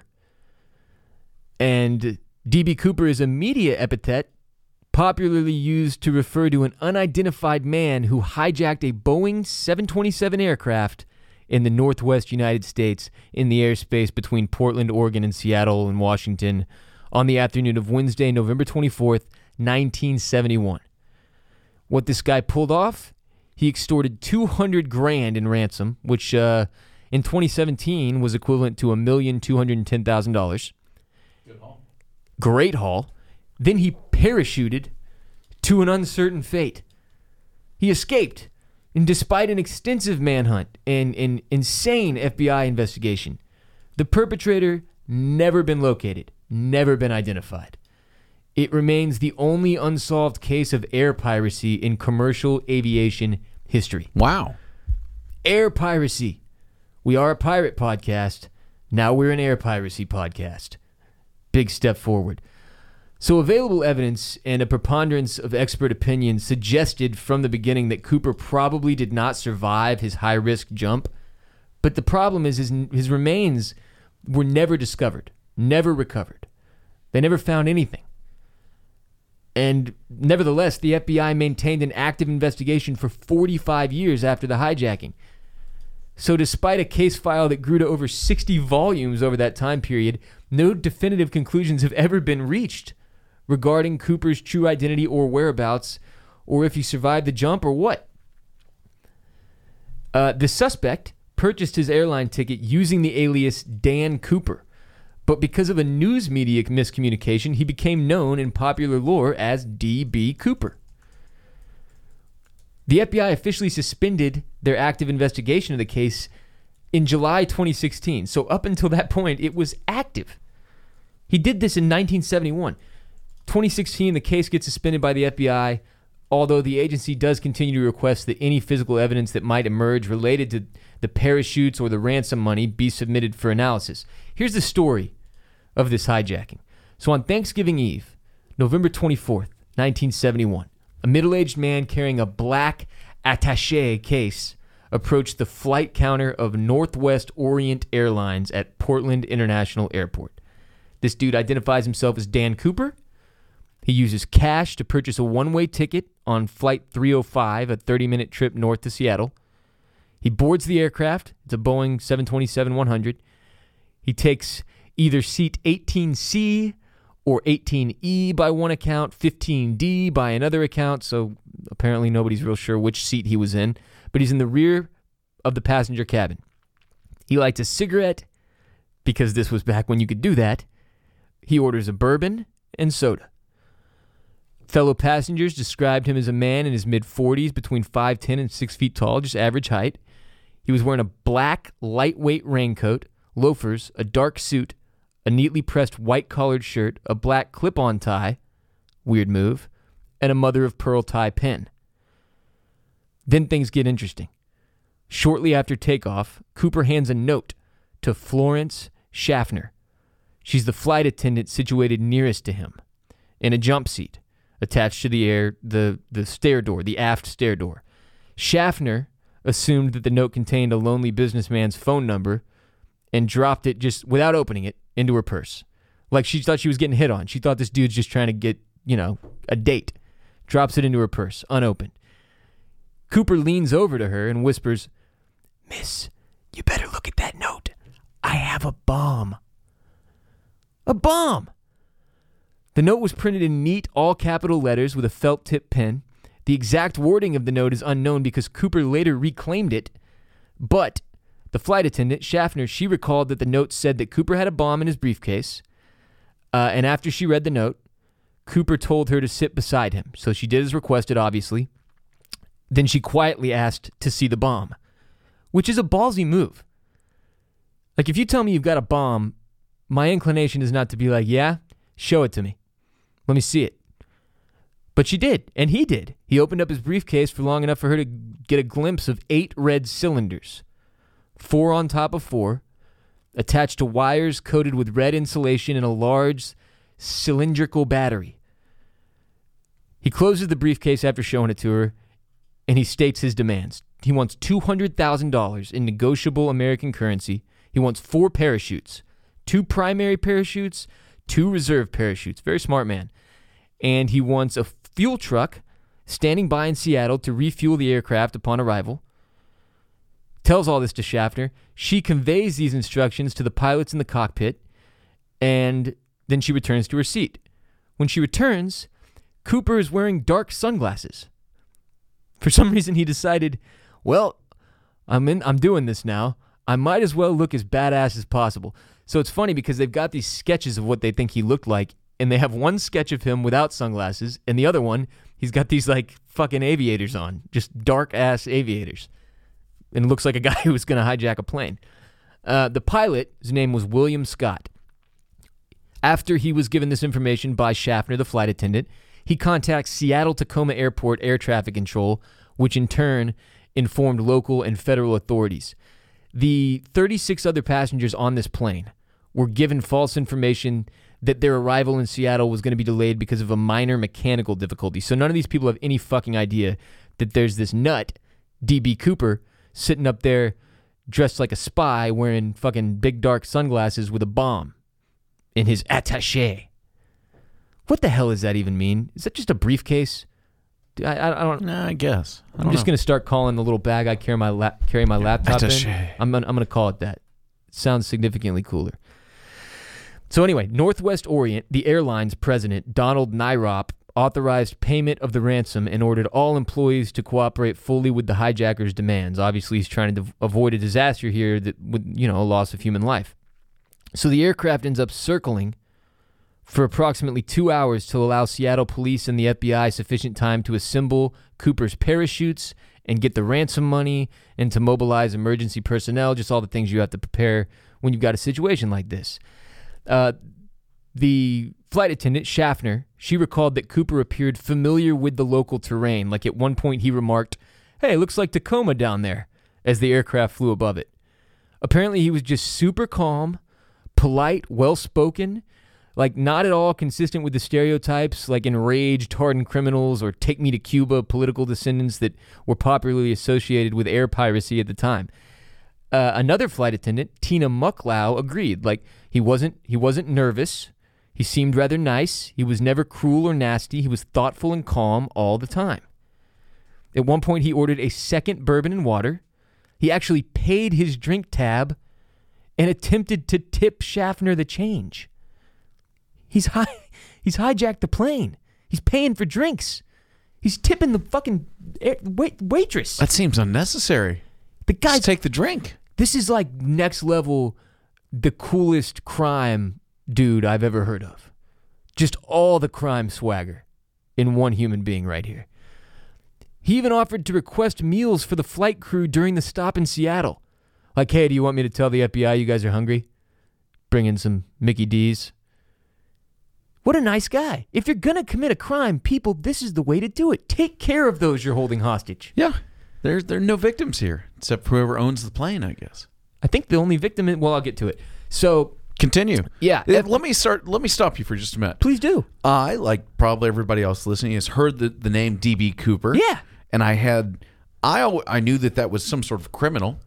And D.B. Cooper is a media epithet popularly used to refer to an unidentified man who hijacked a Boeing 727 aircraft in the Northwest United States in the airspace between Portland, Oregon, and Seattle and Washington on the afternoon of Wednesday, November 24th, 1971. What this guy pulled off, he extorted $200,000 in ransom, which in 2017 was equivalent to $1,210,000. Good haul. Great haul. Then he parachuted to an uncertain fate. He escaped, and despite an extensive manhunt and an insane FBI investigation, the perpetrator never been located, never been identified. It remains the only unsolved case of air piracy in commercial aviation history. Wow. Air piracy. We are a pirate podcast. Now we're an air piracy podcast. Big step forward. So available evidence and a preponderance of expert opinion suggested from the beginning that Cooper probably did not survive his high-risk jump. But the problem is his remains were never discovered, never recovered. They never found anything. And nevertheless, the FBI maintained an active investigation for 45 years after the hijacking. So despite a case file that grew to over 60 volumes over that time period, no definitive conclusions have ever been reached regarding Cooper's true identity or whereabouts, or if he survived the jump or what. The suspect purchased his airline ticket using the alias Dan Cooper, but because of a news media miscommunication, he became known in popular lore as D.B. Cooper. The FBI officially suspended their active investigation of the case in July 2016. So up until that point, it was active. He did this in 1971. 2016, the case gets suspended by the FBI, although the agency does continue to request that any physical evidence that might emerge related to the parachutes or the ransom money be submitted for analysis. Here's the story of this hijacking. So on Thanksgiving Eve, November 24th, 1971, a middle-aged man carrying a black attaché case approached the flight counter of Northwest Orient Airlines at Portland International Airport. This dude identifies himself as Dan Cooper. He uses cash to purchase a one-way ticket on Flight 305, a 30-minute trip north to Seattle. He boards the aircraft. It's a Boeing 727-100. He takes either seat 18C or 18E by one account, 15D by another account, so apparently nobody's real sure which seat he was in, but he's in the rear of the passenger cabin. He lights a cigarette, because this was back when you could do that. He orders a bourbon and soda. Fellow passengers described him as a man in his mid-40s, between 5'10 and 6 feet tall, just average height. He was wearing a black, lightweight raincoat, loafers, a dark suit, a neatly pressed white-collared shirt, a black clip-on tie, weird move, and a mother-of-pearl tie pin. Then things get interesting. Shortly after takeoff, Cooper hands a note to Florence Schaffner. She's the flight attendant situated nearest to him, in a jump seat, attached to the stair door, the aft stair door. Schaffner assumed that the note contained a lonely businessman's phone number and dropped it, just without opening it, into her purse. Like she thought she was getting hit on. She thought this dude's just trying to get, a date. Drops it into her purse, unopened. Cooper leans over to her and whispers, "Miss, you better look at that note. I have a bomb." A bomb! The note was printed in neat, all-capital letters with a felt-tip pen. The exact wording of the note is unknown because Cooper later reclaimed it, but the flight attendant, Schaffner, she recalled that the note said that Cooper had a bomb in his briefcase, and after she read the note, Cooper told her to sit beside him. So she did as requested, obviously. Then she quietly asked to see the bomb, which is a ballsy move. Like, if you tell me you've got a bomb, my inclination is not to be like, yeah, show it to me. Let me see it. But she did, and he did. He opened up his briefcase for long enough for her to get a glimpse of 8 red cylinders, 4 on top of 4, attached to wires coated with red insulation and a large cylindrical battery. He closes the briefcase after showing it to her, and he states his demands. He wants $200,000 in negotiable American currency. He wants 4 parachutes, 2 primary parachutes, 2 reserve parachutes. Very smart man. And he wants a fuel truck standing by in Seattle to refuel the aircraft upon arrival. Tells all this to Schaffner. She conveys these instructions to the pilots in the cockpit, and then she returns to her seat. When she returns, Cooper is wearing dark sunglasses. For some reason, he decided, well, I'm doing this now. I might as well look as badass as possible. So it's funny because they've got these sketches of what they think he looked like, and they have one sketch of him without sunglasses, and the other one, he's got these like fucking aviators on, just dark-ass aviators. And it looks like a guy who was going to hijack a plane. The pilot, his name was William Scott. After he was given this information by Schaffner, the flight attendant, he contacts Seattle-Tacoma Airport Air Traffic Control, which in turn informed local and federal authorities. The 36 other passengers on this plane were given false information that their arrival in Seattle was going to be delayed because of a minor mechanical difficulty. So none of these people have any fucking idea that there's this nut, D.B. Cooper, sitting up there dressed like a spy wearing fucking big dark sunglasses with a bomb in his attaché. What the hell does that even mean? Is that just a briefcase? I don't. Nah, I guess. I'm just gonna start calling the little bag I carry my laptop in. I'm gonna call it that. It sounds significantly cooler. So anyway, Northwest Orient, the airline's president, Donald Nyrop, authorized payment of the ransom and ordered all employees to cooperate fully with the hijackers' demands. Obviously, he's trying to avoid a disaster here that would, a loss of human life. So the aircraft ends up circling for approximately 2 hours to allow Seattle police and the FBI sufficient time to assemble Cooper's parachutes and get the ransom money and to mobilize emergency personnel, just all the things you have to prepare when you've got a situation like this. The flight attendant, Schaffner, she recalled that Cooper appeared familiar with the local terrain. Like at one point he remarked, "Hey, looks like Tacoma down there," as the aircraft flew above it. Apparently he was just super calm, polite, well-spoken, like not at all consistent with the stereotypes like enraged, hardened criminals or take me to Cuba political descendants that were popularly associated with air piracy at the time. Another flight attendant, Tina Mucklow, agreed. Like he wasn't nervous. He seemed rather nice. He was never cruel or nasty. He was thoughtful and calm all the time. At one point, he ordered a second bourbon and water. He actually paid his drink tab and attempted to tip Schaffner the change. He's hijacked the plane. He's paying for drinks. He's tipping the fucking waitress. That seems unnecessary. The guy, just take the drink. This is like next level, the coolest crime dude I've ever heard of. Just all the crime swagger in one human being right here. He even offered to request meals for the flight crew during the stop in Seattle. Like, hey, do you want me to tell the FBI you guys are hungry? Bring in some Mickey D's. What a nice guy. If you're going to commit a crime, people, this is the way to do it. Take care of those you're holding hostage. Yeah. There are no victims here, except for whoever owns the plane, I guess. I think the only victim is, well, I'll get to it. So continue. Yeah. Let me stop you for just a minute. Please do. I, like probably everybody else listening, has heard the name D.B. Cooper. Yeah. And I knew that was some sort of criminal,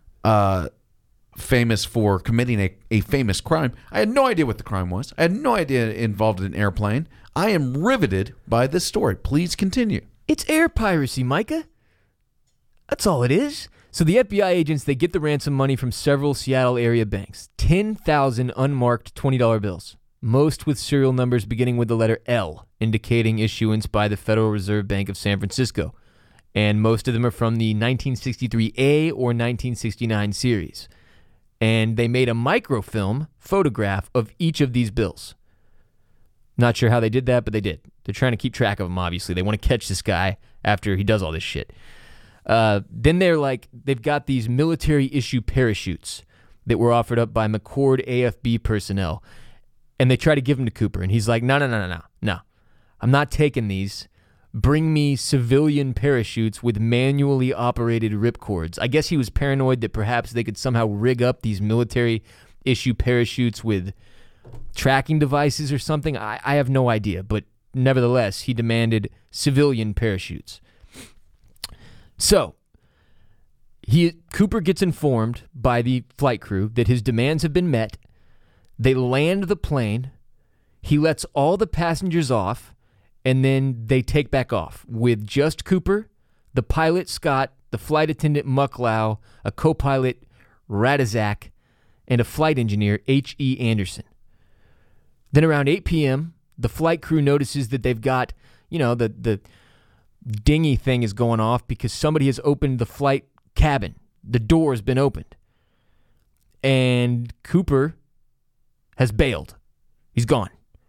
famous for committing a famous crime. I had no idea what the crime was. I had no idea it involved an airplane. I am riveted by this story. Please continue. It's air piracy, Micah. That's all it is. So the FBI agents, they get the ransom money from several Seattle area banks. 10,000 unmarked $20 bills, most with serial numbers beginning with the letter L, indicating issuance by the Federal Reserve Bank of San Francisco. And most of them are from the 1963A or 1969 series. And they made a microfilm photograph of each of these bills. Not sure how they did that, but they did. They're trying to keep track of him, obviously. They want to catch this guy after he does all this shit. Then they've got these military issue parachutes that were offered up by McCord AFB personnel. And they try to give them to Cooper. And he's like, no. I'm not taking these. Bring me civilian parachutes with manually operated ripcords. I guess he was paranoid that perhaps they could somehow rig up these military issue parachutes with tracking devices or something. I have no idea. But nevertheless, he demanded civilian parachutes. So, Cooper gets informed by the flight crew that his demands have been met. They land the plane. He lets all the passengers off, and then they take back off with just Cooper, the pilot, Scott, the flight attendant, Mucklow, a co-pilot, Radizak, and a flight engineer, H.E. Anderson. Then around 8 p.m., the flight crew notices that they've got, the dinghy thing is going off because somebody has opened the flight cabin. The door has been opened. And Cooper has bailed. He's gone.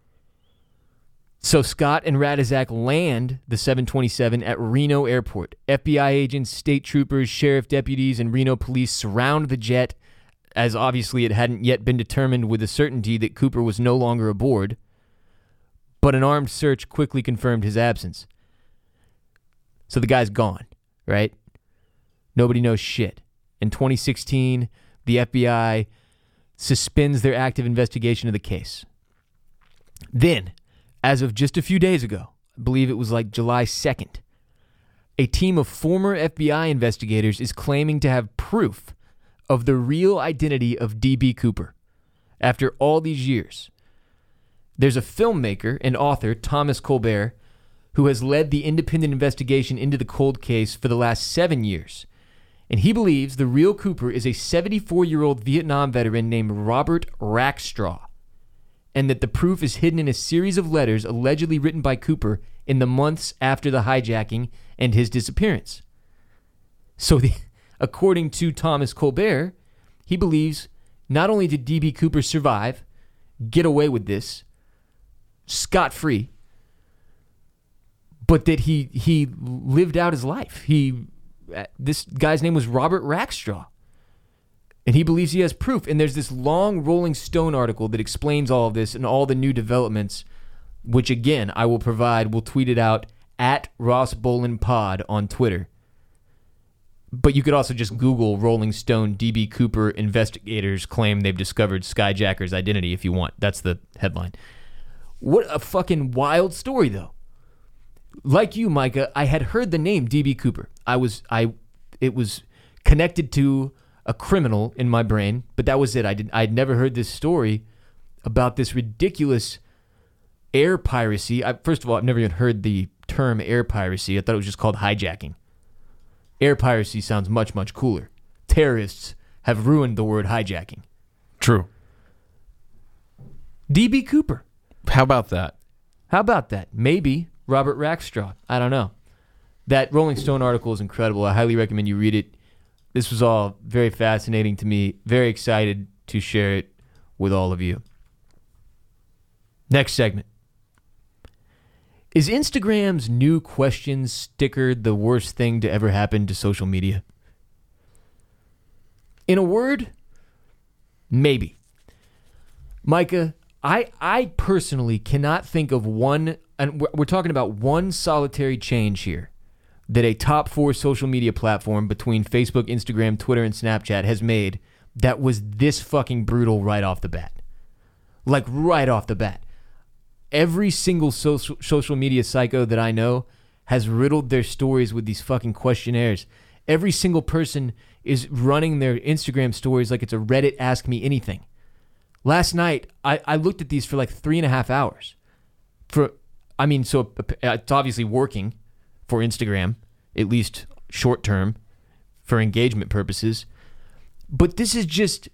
So Scott and Radizak land the 727 at Reno Airport. FBI agents, state troopers, sheriff deputies, and Reno police surround the jet, as obviously it hadn't yet been determined with a certainty that Cooper was no longer aboard. But an armed search quickly confirmed his absence. So the guy's gone, right? Nobody knows shit. In 2016, the FBI suspends their active investigation of the case. Then, as of just a few days ago, I believe it was like July 2nd, a team of former FBI investigators is claiming to have proof of the real identity of D.B. Cooper after all these years. There's a filmmaker and author, Thomas Colbert, who has led the independent investigation into the cold case for the last 7 years. And he believes the real Cooper is a 74-year-old Vietnam veteran named Robert Rackstraw, and that the proof is hidden in a series of letters allegedly written by Cooper in the months after the hijacking and his disappearance. So, according to Thomas Colbert, he believes not only did D.B. Cooper survive, get away with this, scot-free, but that he lived out his life. This guy's name was Robert Rackstraw, and he believes he has proof. And there's this long Rolling Stone article that explains all of this and all the new developments, which again I will provide. We'll tweet it out at Ross Bolin Pod on Twitter. But you could also just Google Rolling Stone D.B. Cooper investigators claim they've discovered Skyjacker's identity if you want. That's the headline. What a fucking wild story, though. Like you, Micah, I had heard the name D.B. Cooper. It was connected to a criminal in my brain, but that was it. I'd never heard this story about this ridiculous air piracy. First of all, I've never even heard the term air piracy. I thought it was just called hijacking. Air piracy sounds much, much cooler. Terrorists have ruined the word hijacking. True. D.B. Cooper. How about that? Maybe Robert Rackstraw. I don't know. That Rolling Stone article is incredible. I highly recommend you read it. This was all very fascinating to me. Very excited to share it with all of you. Next segment. Is Instagram's new questions sticker the worst thing to ever happen to social media? In a word, maybe. Micah, I personally cannot think of one, and we're talking about one solitary change here, that a top 4 social media platform between Facebook, Instagram, Twitter, and Snapchat has made that was this fucking brutal right off the bat. Like right off the bat. Every single social media psycho that I know has riddled their stories with these fucking questionnaires. Every single person is running their Instagram stories like it's a Reddit Ask Me Anything. Last night, I looked at these for like 3.5 hours. So it's obviously working for Instagram, at least short term, for engagement purposes. But this is just...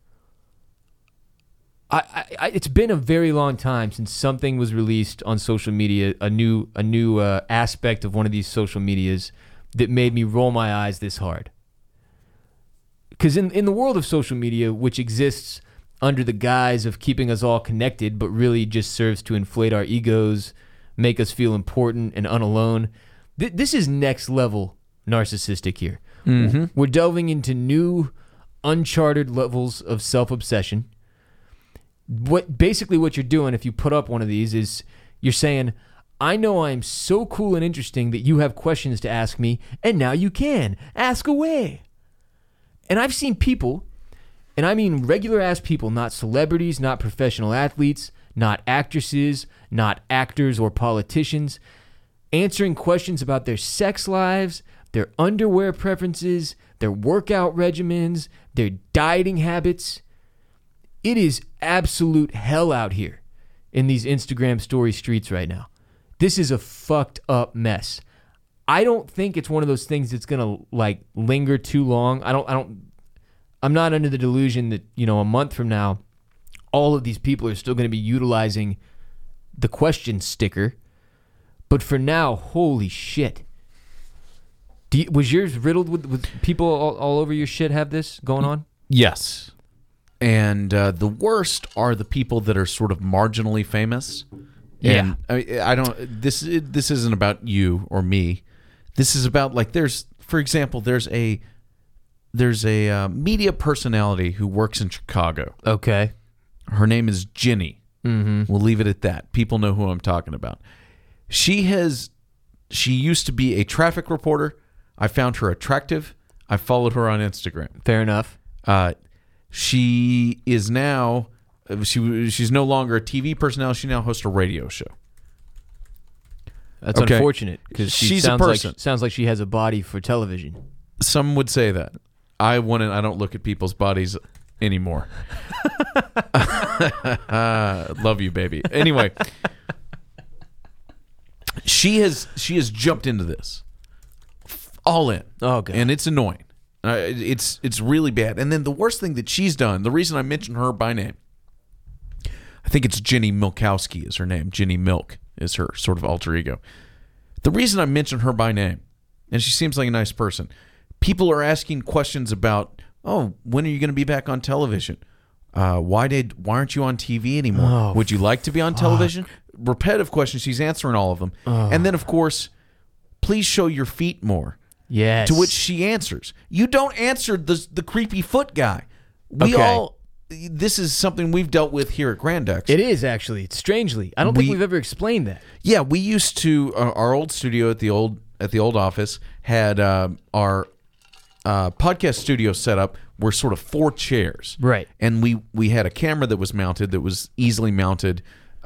it's been a very long time since something was released on social media, a new aspect of one of these social medias that made me roll my eyes this hard. Because in the world of social media, which exists under the guise of keeping us all connected, but really just serves to inflate our egos, make us feel important and unalone, this is next level narcissistic here. Mm-hmm. We're delving into new, uncharted levels of self-obsession. What you're doing if you put up one of these is you're saying, I know I'm so cool and interesting that you have questions to ask me, and now you can. Ask away. And I've seen people, and I mean regular ass people, not celebrities, not professional athletes, not actresses, not actors or politicians, answering questions about their sex lives, their underwear preferences, their workout regimens, their dieting habits. It is absolute hell out here in these Instagram story streets right now. This is a fucked up mess. I don't think it's one of those things that's gonna like linger too long. I'm not under the delusion that, a month from now, all of these people are still gonna be utilizing the question sticker. But for now, holy shit. Was yours riddled with people all over your shit have this going on? Yes. And the worst are the people that are sort of marginally famous. And Yeah. I don't. This isn't about you or me. This is about for example, there's a media personality who works in Chicago. Okay. Her name is Ginny. Mm-hmm. We'll leave it at that. People know who I'm talking about. She used to be a traffic reporter. I found her attractive. I followed her on Instagram. Fair enough. She is now, she's no longer a TV personality. She now hosts a radio show. That's unfortunate because she's a person. Sounds like she has a body for television. Some would say that. I don't look at people's bodies anymore. Love you, baby. Anyway, she has jumped into this all in. Oh, God. And it's annoying. It's really bad. And then the worst thing that she's done, the reason I mention her by name, I think it's Jenny Milkowski is her name. Jenny Milk is her sort of alter ego. The reason I mention her by name, and she seems like a nice person, people are asking questions about, oh, when are you going to be back on television? Why aren't you on TV anymore? Oh, Would you like to be on television? Repetitive questions. She's answering all of them. And then, of course, please show your feet more. Yes. To which she answers, you don't answer the creepy foot guy. This is something we've dealt with here at Grand X. It is, actually. Strangely. I don't think we've ever explained that. Yeah, we used to, our old studio at the old office had our podcast studio set up were sort of 4 chairs. Right. And we had a camera that was mounted, that was easily mounted,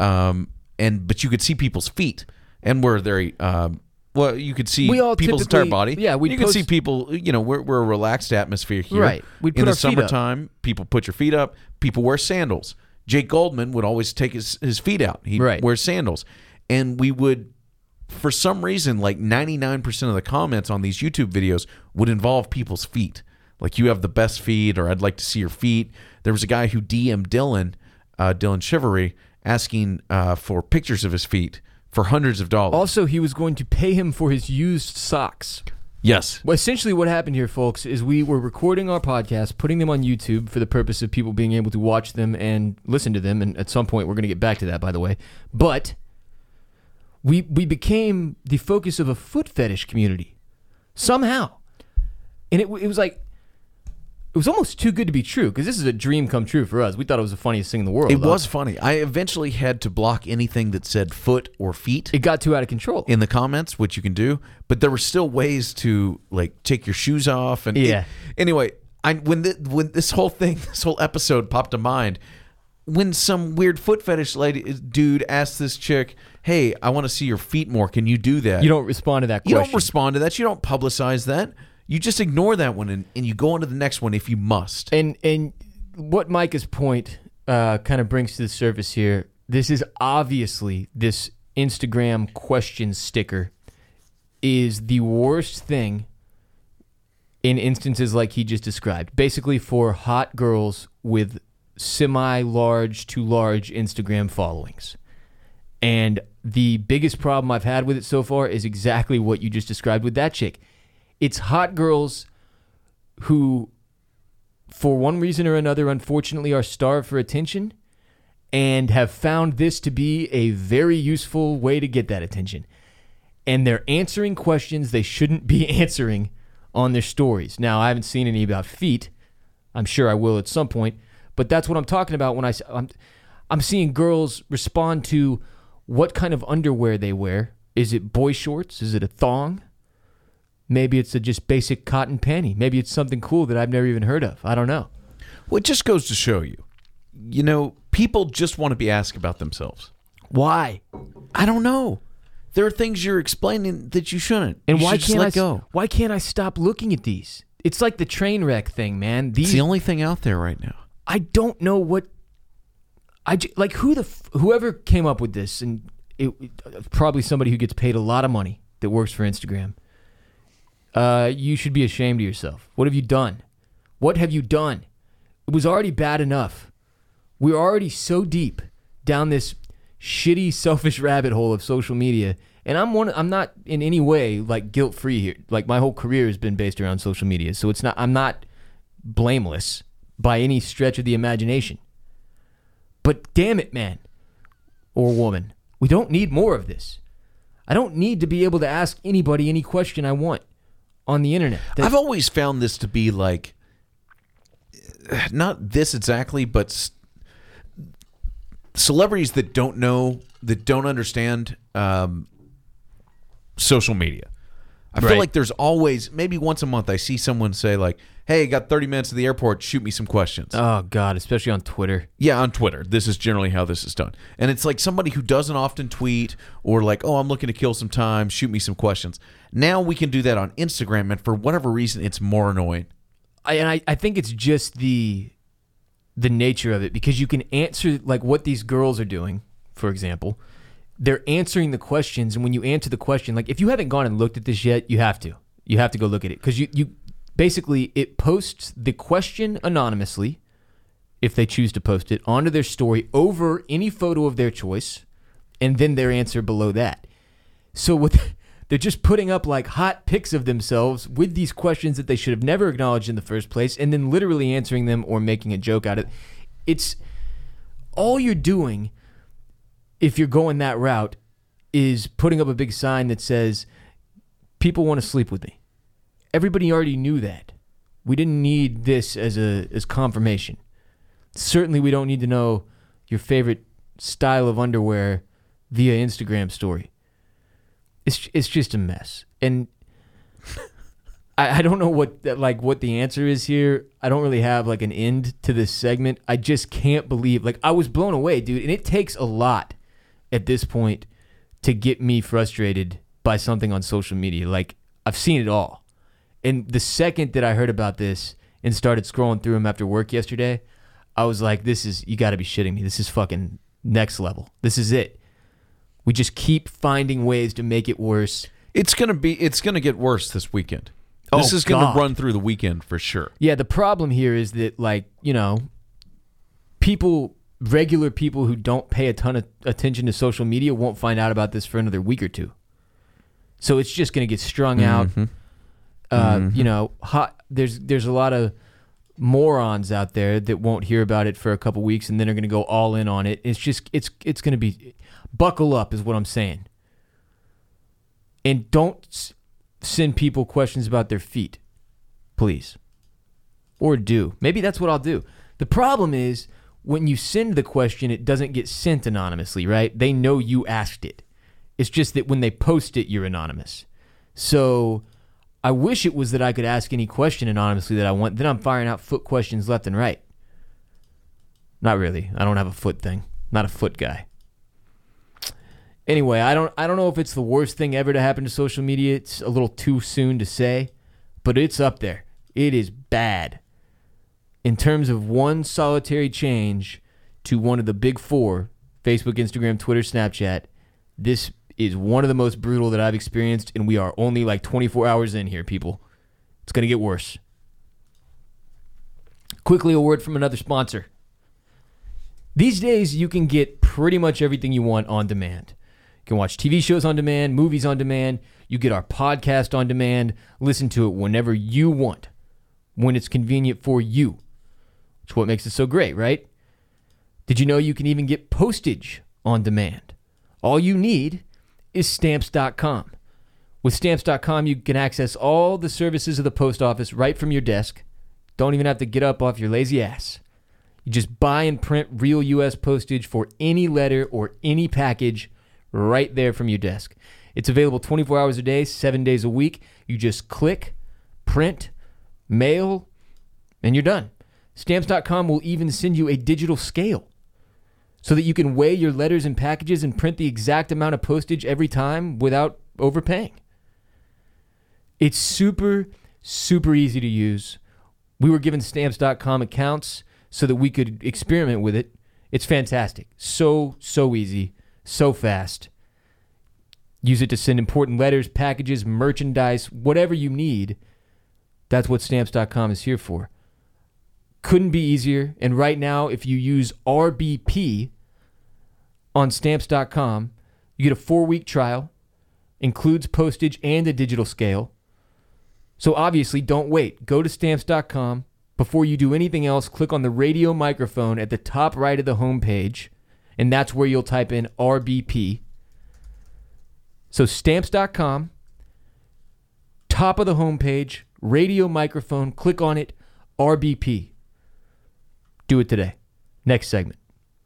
but you could see people's feet. And we're very... well, you could see people's entire body. Yeah, you could see people. We're a relaxed atmosphere here. Right. We'd put in the our feet up. summertime, people put your feet up. People wear sandals. Jake Goldman would always take his feet out. He'd wear sandals, and we would, for some reason, like 99% of the comments on these YouTube videos would involve people's feet. Like, you have the best feet, or I'd like to see your feet. There was a guy who DM'd Dylan Shivery, asking for pictures of his feet for hundreds of dollars. Also, he was going to pay him for his used socks. Yes. Well, essentially what happened here, folks, is we were recording our podcast, putting them on YouTube for the purpose of people being able to watch them and listen to them, and at some point we're going to get back to that, by the way. But we became the focus of a foot fetish community. Somehow. And it was like... It was almost too good to be true, because this is a dream come true for us. We thought it was the funniest thing in the world. It was funny. I eventually had to block anything that said foot or feet. It got too out of control. In the comments, which you can do. But there were still ways to, like, take your shoes off. And anyway, when this whole episode popped to mind, when some weird foot fetish dude asked this chick, hey, I want to see your feet more. Can you do that? You don't respond to that question. You don't respond to that. You don't publicize that. You just ignore that one and you go on to the next one if you must. And what Micah's point kind of brings to the surface here, this is obviously, this Instagram question sticker is the worst thing in instances like he just described. Basically for hot girls with semi-large to large Instagram followings. And the biggest problem I've had with it so far is exactly what you just described with that chick. It's hot girls who, for one reason or another, unfortunately, are starved for attention and have found this to be a very useful way to get that attention. And they're answering questions they shouldn't be answering on their stories. Now, I haven't seen any about feet. I'm sure I will at some point. But that's what I'm talking about when I'm seeing girls respond to what kind of underwear they wear. Is it boy shorts? Is it a thong? Maybe it's a just basic cotton panty. Maybe it's something cool that I've never even heard of. I don't know. Well, it just goes to show you, people just want to be asked about themselves. Why? I don't know. There are things you're explaining that you shouldn't. And why can't I stop looking at these? It's like the train wreck thing, man. It's the only thing out there right now. I don't know what... whoever came up with this, and it probably somebody who gets paid a lot of money that works for Instagram. You should be ashamed of yourself. What have you done? What have you done? It was already bad enough. We're already so deep down this shitty, selfish rabbit hole of social media, and I'm not in any way like guilt-free here. Like, my whole career has been based around social media, so I'm not blameless by any stretch of the imagination. But damn it, man or woman, we don't need more of this. I don't need to be able to ask anybody any question I want on the internet. I've always found this to be like, not this exactly, but celebrities that don't understand social media. I feel like there's always, maybe once a month, I see someone say like, hey, got 30 minutes at the airport, shoot me some questions. Oh, God, especially on Twitter. Yeah, on Twitter. This is generally how this is done. And it's like somebody who doesn't often tweet, or like, oh, I'm looking to kill some time, shoot me some questions. Now we can do that on Instagram, and for whatever reason, it's more annoying. I think it's just the the nature of it, because you can answer like what these girls are doing, for example. They're answering the questions, and when you answer the question, like if you haven't gone and looked at this yet, you have to go look at it, because you basically, it posts the question anonymously, if they choose to post it, onto their story over any photo of their choice, and then their answer below that. So they're just putting up like hot pics of themselves with these questions that they should have never acknowledged in the first place, and then literally answering them or making a joke out of it. It's all you're doing, if you're going that route, is putting up a big sign that says, people want to sleep with me. Everybody already knew that. We didn't need this as confirmation. Certainly we don't need to know your favorite style of underwear via Instagram story. It's just a mess. And I don't know what the answer is here. I don't really have like an end to this segment. I just can't believe, like, I was blown away, dude. And it takes a lot at this point to get me frustrated by something on social media. Like, I've seen it all. And the second that I heard about this and started scrolling through them after work yesterday, I was like, you got to be shitting me. This is fucking next level. This is it. We just keep finding ways to make it worse. It's going to get worse this weekend. This is going to run through the weekend for sure. Yeah, the problem here is that, like, you know, regular people who don't pay a ton of attention to social media won't find out about this for another week or two. So it's just going to get strung out. You know, there's a lot of morons out there that won't hear about it for a couple weeks, and then are going to go all in on it. It's just it's going to be, buckle up is what I'm saying. And don't send people questions about their feet, please. Or do. Maybe that's what I'll do. The problem is, when you send the question, it doesn't get sent anonymously, right? They know you asked it. It's just that when they post it, you're anonymous. So I wish it was that I could ask any question anonymously that I want. Then I'm firing out foot questions left and right. Not really. I don't have a foot thing. Not a foot guy. Anyway, I don't know if it's the worst thing ever to happen to social media. It's a little too soon to say, but it's up there. It is bad. In terms of one solitary change to one of the big four, Facebook, Instagram, Twitter, Snapchat, this is one of the most brutal that I've experienced, and we are only like 24 hours in here, people. It's going to get worse. Quickly, a word from another sponsor. These days, you can get pretty much everything you want on demand. You can watch TV shows on demand, movies on demand. You get our podcast on demand. Listen to it whenever you want, when it's convenient for you. It's what makes it so great, right? Did you know you can even get postage on demand? All you need is Stamps.com. With Stamps.com, you can access all the services of the post office right from your desk. Don't even have to get up off your lazy ass. You just buy and print real U.S. postage for any letter or any package right there from your desk. It's available 24 hours a day, 7 days a week. You just click, print, mail, and you're done. Stamps.com will even send you a digital scale so that you can weigh your letters and packages and print the exact amount of postage every time without overpaying. It's super, super easy to use. We were given Stamps.com accounts so that we could experiment with it. It's fantastic. So easy, so fast. Use it to send important letters, packages, merchandise, whatever you need. That's what Stamps.com is here for. Couldn't be easier. And right now, if you use RBP on Stamps.com, you get a 4-week trial, includes postage and a digital scale. So obviously, don't wait. Go to Stamps.com. Before you do anything else, click on the radio microphone at the top right of the homepage, and that's where you'll type in RBP. So Stamps.com, top of the homepage, radio microphone, click on it, RBP. Do it today. Next segment.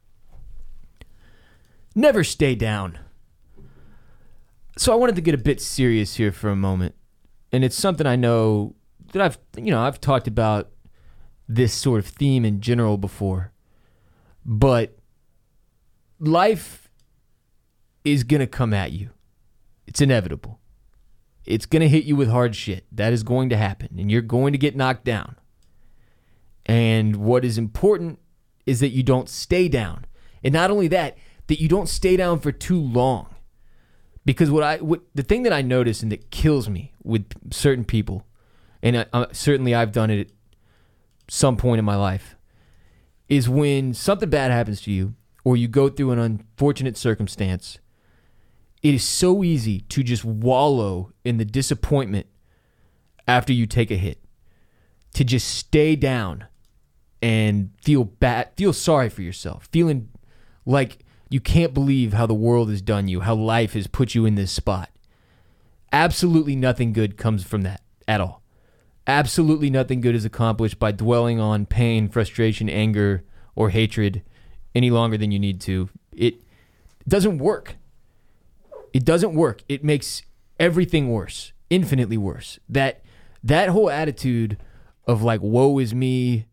Never stay down. So I wanted to get a bit serious here for a moment. And it's something I know that I've talked about this sort of theme in general before. But life is going to come at you. It's inevitable. It's going to hit you with hard shit. That is going to happen. And you're going to get knocked down. And what is important is that you don't stay down. And not only that you don't stay down for too long. Because the thing that I notice and that kills me with certain people, and certainly I've done it at some point in my life, is when something bad happens to you or you go through an unfortunate circumstance, it is so easy to just wallow in the disappointment after you take a hit, to just stay down and feel bad, feel sorry for yourself, feeling like you can't believe how the world has done you, how life has put you in this spot. Absolutely nothing good comes from that at all. Absolutely nothing good is accomplished by dwelling on pain, frustration, anger, or hatred any longer than you need to. It doesn't work. It doesn't work. It makes everything worse, infinitely worse. That whole attitude of like, woe is me,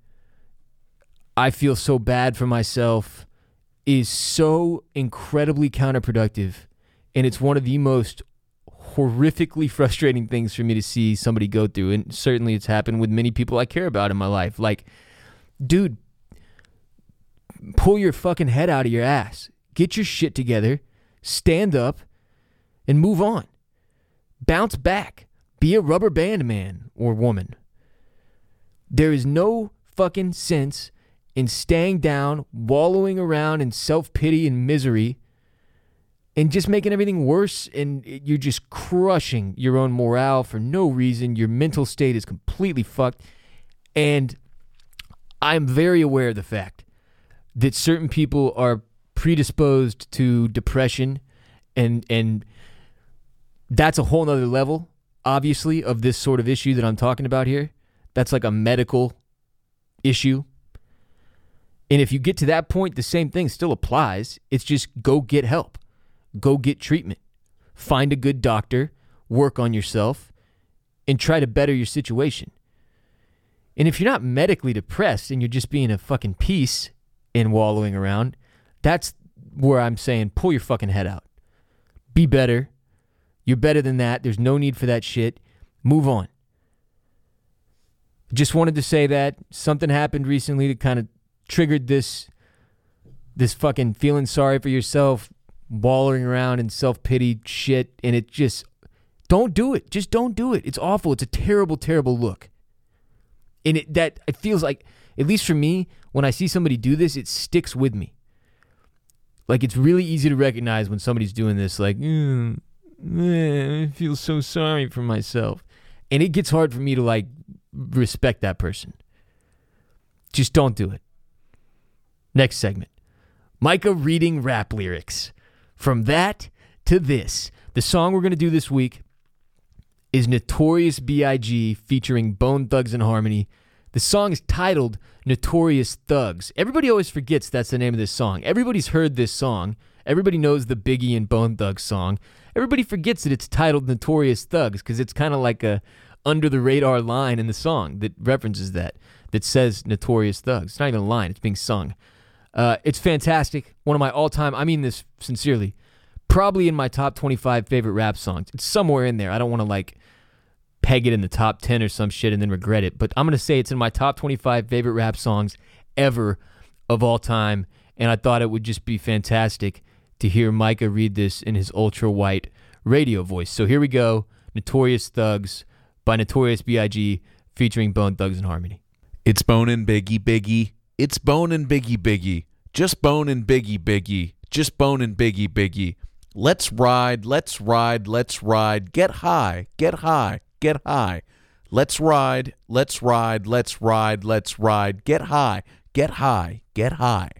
I feel so bad for myself, is so incredibly counterproductive. And it's one of the most horrifically frustrating things for me to see somebody go through. And certainly it's happened with many people I care about in my life. Like, dude, pull your fucking head out of your ass. Get your shit together. Stand up and move on. Bounce back. Be a rubber band man or woman. There is no fucking sense in staying down, wallowing around in self-pity and misery, and just making everything worse, and you're just crushing your own morale for no reason. Your mental state is completely fucked. And I'm very aware of the fact that certain people are predisposed to depression, and that's a whole nother level, obviously, of this sort of issue that I'm talking about here. That's like a medical issue. And if you get to that point, the same thing still applies. It's just go get help. Go get treatment. Find a good doctor, work on yourself, and try to better your situation. And if you're not medically depressed and you're just being a fucking piece and wallowing around, that's where I'm saying pull your fucking head out. Be better. You're better than that. There's no need for that shit. Move on. Just wanted to say that. Something happened recently that kind of triggered this fucking feeling sorry for yourself, wallowing around in self-pity shit, and it just, don't do it. Just don't do it. It's awful. It's a terrible, terrible look. And it feels like, at least for me, when I see somebody do this, it sticks with me. Like, it's really easy to recognize when somebody's doing this, like, I feel so sorry for myself. And it gets hard for me to, like, respect that person. Just don't do it. Next segment. Micah reading rap lyrics. From that to this. The song we're going to do this week is Notorious B.I.G. featuring Bone Thugs and Harmony. The song is titled Notorious Thugs. Everybody always forgets that's the name of this song. Everybody's heard this song. Everybody knows the Biggie and Bone Thugs song. Everybody forgets that it's titled Notorious Thugs because it's kind of like a under-the-radar line in the song that references that says Notorious Thugs. It's not even a line. It's being sung. It's fantastic. One of my all-time, I mean this sincerely, probably in my top 25 favorite rap songs. It's somewhere in there. I don't want to like peg it in the top 10 or some shit and then regret it, but I'm going to say it's in my top 25 favorite rap songs ever of all time, and I thought it would just be fantastic to hear Micah read this in his ultra-white radio voice. So here we go. Notorious Thugs by Notorious B.I.G. featuring Bone Thugs and Harmony. It's Bone and Biggie, Biggie. It's Bone and Biggie, Biggie. Just Bone and Biggie, Biggie. Just Bone and Biggie, Biggie. Let's ride, let's ride, let's ride. Get high, get high, get high. Let's ride, let's ride, let's ride, let's ride. Get high, get high, get high.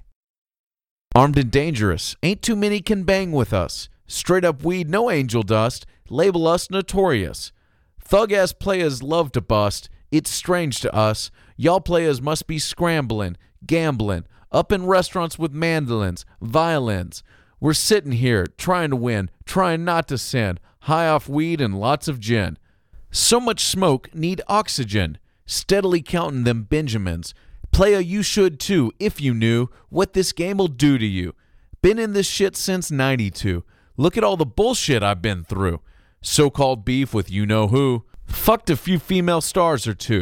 Armed and dangerous, ain't too many can bang with us. Straight up weed, no angel dust. Label us notorious. Thug-ass players love to bust. It's strange to us. Y'all players must be scrambling, gambling, up in restaurants with mandolins, violins. We're sitting here, trying to win, trying not to sin, high off weed and lots of gin. So much smoke, need oxygen. Steadily counting them Benjamins. Player, you should too, if you knew what this game'll do to you. Been in this shit since 92. Look at all the bullshit I've been through. So-called beef with you-know-who. Fucked a few female stars or two.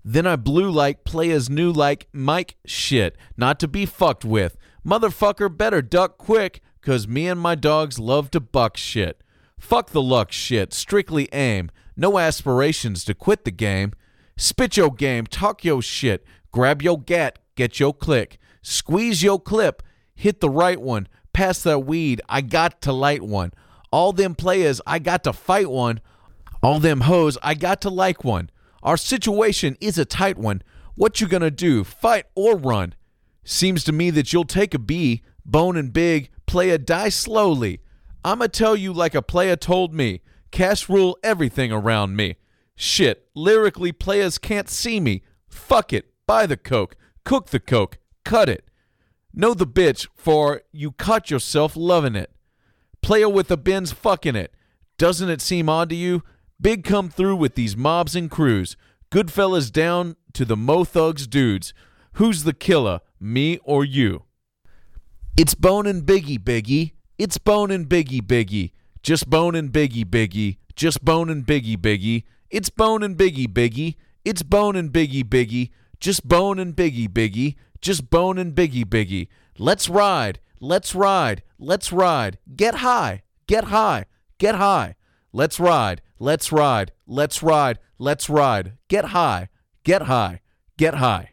Then I blew like players knew like Mike shit, not to be fucked with. Motherfucker better duck quick, 'cause me and my dogs love to buck shit. Fuck the luck shit, strictly aim. No aspirations to quit the game. Spit your game, talk your shit. Grab your gat, get your click. Squeeze your clip, hit the right one. Pass that weed, I got to light one. All them players, I got to fight one. All them hoes, I got to like one. Our situation is a tight one. What you gonna do, fight or run? Seems to me that you'll take a B, bone and big, player die slowly. I'ma tell you like a player told me, cash rule everything around me. Shit, lyrically players can't see me. Fuck it, buy the coke, cook the coke, cut it. Know the bitch, for you caught yourself loving it. Player with a Benz fucking it. Doesn't it seem odd to you? Big come through with these mobs and crews. Goodfellas down to the Mo Thugs dudes. Who's the killer, me or you? It's Bone and Biggie, Biggie. It's Bone and Biggie, Biggie. Just Bone and Biggie, Biggie. Just Bone and Biggie, Biggie. It's Bone and Biggie, Biggie. It's Bone and Biggie, Biggie. Just Bone and Biggie, Biggie. Just Bone and Biggie, Biggie. Let's ride. Let's ride. Let's ride. Get high. Get high. Get high. Let's ride. Let's ride. Let's ride. Let's ride. Get high. Get high. Get high.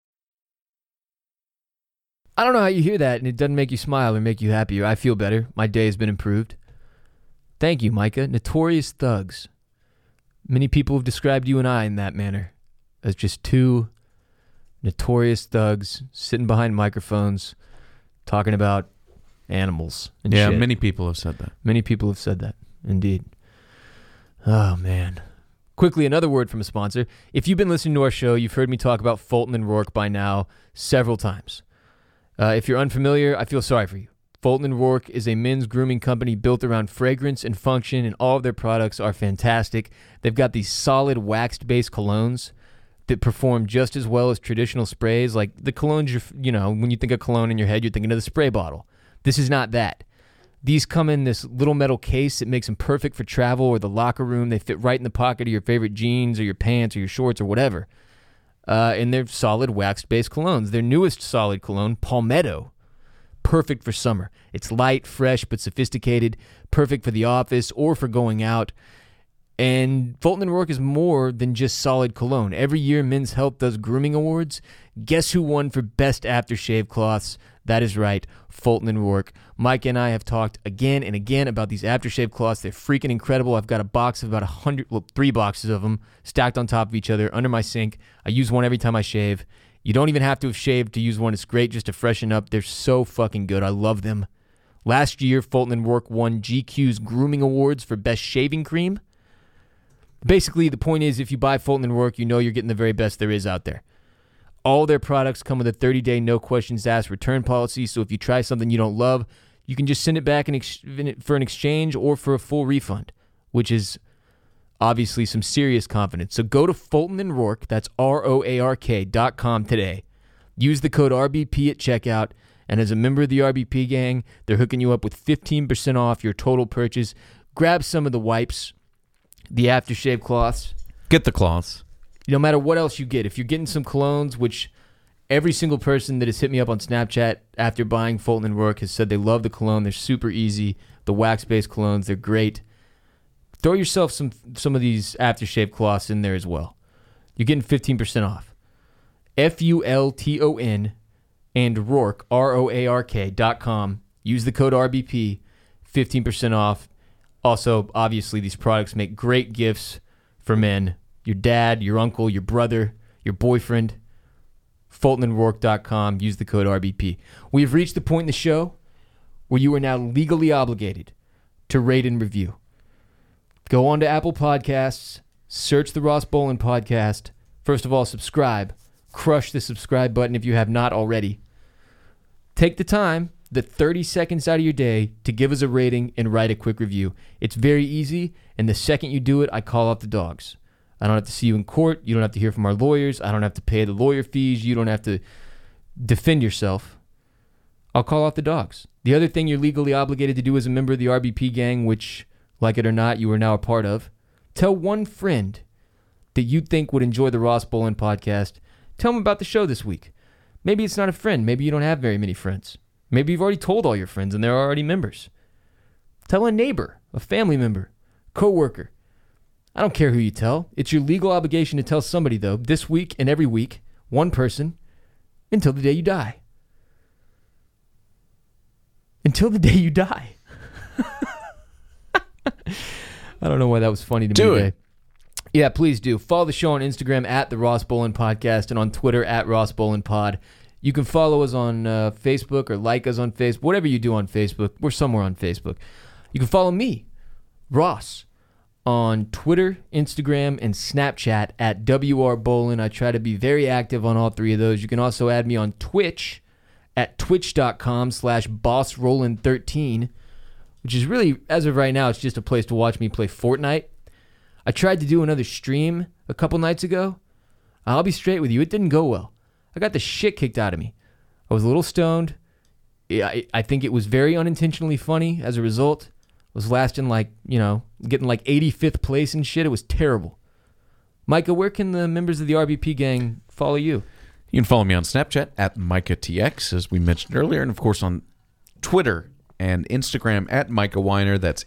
I don't know how you hear that and it doesn't make you smile or make you happier. I feel better. My day has been improved. Thank you, Micah. Notorious Thugs. Many people have described you and I in that manner, as just two notorious thugs sitting behind microphones talking about animals and shit. Many people have said that. Many people have said that, indeed. Oh, man. Quickly, another word from a sponsor. If you've been listening to our show, you've heard me talk about Fulton and Rourke by now several times. If you're unfamiliar, I feel sorry for you. Fulton and Rourke is a men's grooming company built around fragrance and function, and all of their products are fantastic. They've got these solid waxed-based colognes that perform just as well as traditional sprays. Like the colognes, when you think of cologne in your head, you're thinking of the spray bottle. This is not that. These come in this little metal case that makes them perfect for travel or the locker room. They fit right in the pocket of your favorite jeans or your pants or your shorts or whatever. And they're solid wax-based colognes. Their newest solid cologne, Palmetto, perfect for summer. It's light, fresh, but sophisticated, perfect for the office or for going out. And Fulton & Rourke is more than just solid cologne. Every year, Men's Health does grooming awards. Guess who won for best aftershave cloths? That is right, Fulton & Rourke. Mike and I have talked again and again about these aftershave cloths. They're freaking incredible. I've got a box of about 3 boxes of them stacked on top of each other under my sink. I use one every time I shave. You don't even have to have shaved to use one. It's great just to freshen up. They're so fucking good. I love them. Last year, Fulton & Rourke won GQ's grooming awards for best shaving cream. Basically, the point is, if you buy Fulton & Rourke, you know you're getting the very best there is out there. All their products come with a 30-day no-questions-asked return policy, so if you try something you don't love, you can just send it back for an exchange or for a full refund, which is obviously some serious confidence. So go to Fulton & Rourke, that's ROARK.com today. Use the code RBP at checkout, and as a member of the RBP gang, they're hooking you up with 15% off your total purchase. Grab some of the wipes, the aftershave cloths. Get the cloths. No matter what else you get, if you're getting some colognes, which every single person that has hit me up on Snapchat after buying Fulton & Rourke has said they love the cologne. They're super easy. The wax-based colognes, they're great. Throw yourself some of these aftershave cloths in there as well. You're getting 15% off. Fulton and Rourke, ROARK.com. Use the code RBP, 15% off. Also, obviously, these products make great gifts for men. Your dad, your uncle, your brother, your boyfriend. FultonandRourke.com. Use the code RBP. We have reached the point in the show where you are now legally obligated to rate and review. Go on to Apple Podcasts, search the Ross Bolin Podcast. First of all, subscribe. Crush the subscribe button if you have not already. Take the time, the 30 seconds out of your day, to give us a rating and write a quick review. It's very easy, and the second you do it, I call out the dogs. I don't have to see you in court. You don't have to hear from our lawyers. I don't have to pay the lawyer fees. You don't have to defend yourself. I'll call out the dogs. The other thing you're legally obligated to do as a member of the RBP gang, which, like it or not, you are now a part of, tell one friend that you think would enjoy the Ross Bolin podcast, tell them about the show this week. Maybe it's not a friend. Maybe you don't have very many friends. Maybe you've already told all your friends and they're already members. Tell a neighbor, a family member, coworker. I don't care who you tell. It's your legal obligation to tell somebody, though, this week and every week, one person, until the day you die. Until the day you die. I don't know why that was funny to me Do today. it. Yeah, please do. Follow the show on Instagram at The Ross Bolin Podcast and on Twitter at Ross Bolin Pod. You can follow us on Facebook or like us on Facebook, whatever you do on Facebook. We're somewhere on Facebook. You can follow me, Ross, on Twitter, Instagram, and Snapchat at WR Bolin. I try to be very active on all three of those. You can also add me on Twitch at twitch.com/BossRollin13, which is really, as of right now, it's just a place to watch me play Fortnite. I tried to do another stream a couple nights ago. I'll be straight with you. It didn't go well. I got the shit kicked out of me. I was a little stoned. I think it was very unintentionally funny as a result. I was getting like 85th place and shit. It was terrible. Micah, where can the members of the RBP gang follow you? You can follow me on Snapchat at MicahTX, as we mentioned earlier, and of course on Twitter and Instagram at Micah Weiner. That's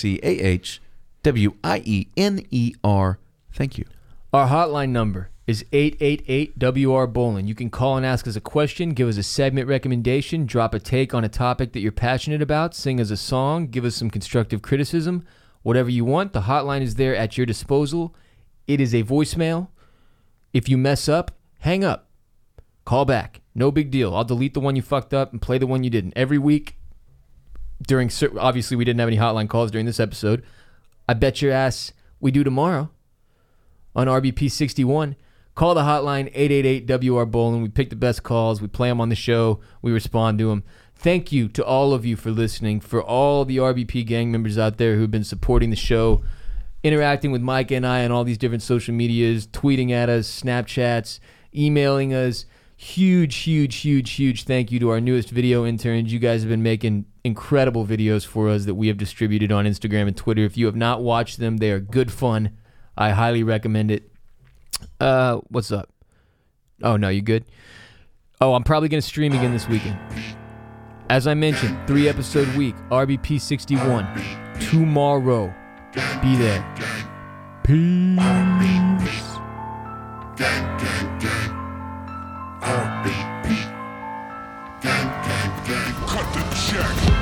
MICAHWIENER. Thank you. Our hotline number is 888-WR-BOLIN. You can call and ask us a question, give us a segment recommendation, drop a take on a topic that you're passionate about, sing us a song, give us some constructive criticism, whatever you want. The hotline is there at your disposal. It is a voicemail. If you mess up, hang up. Call back. No big deal. I'll delete the one you fucked up and play the one you didn't. Every week, obviously we didn't have any hotline calls during this episode. I bet your ass we do tomorrow on RBP 61. Call the hotline, 888-WR-BOLIN. We pick the best calls. We play them on the show. We respond to them. Thank you to all of you for listening, for all the RBP gang members out there who've been supporting the show, interacting with Mike and I on all these different social medias, tweeting at us, Snapchats, emailing us. Huge thank you to our newest video interns. You guys have been making incredible videos for us that we have distributed on Instagram and Twitter. If you have not watched them, they are good fun. I highly recommend it. What's up? Oh, no, you good? Oh, I'm probably going to stream again this weekend. As I mentioned, 3-episode week, RBP 61. Tomorrow. Be there. Peace. Cut the check.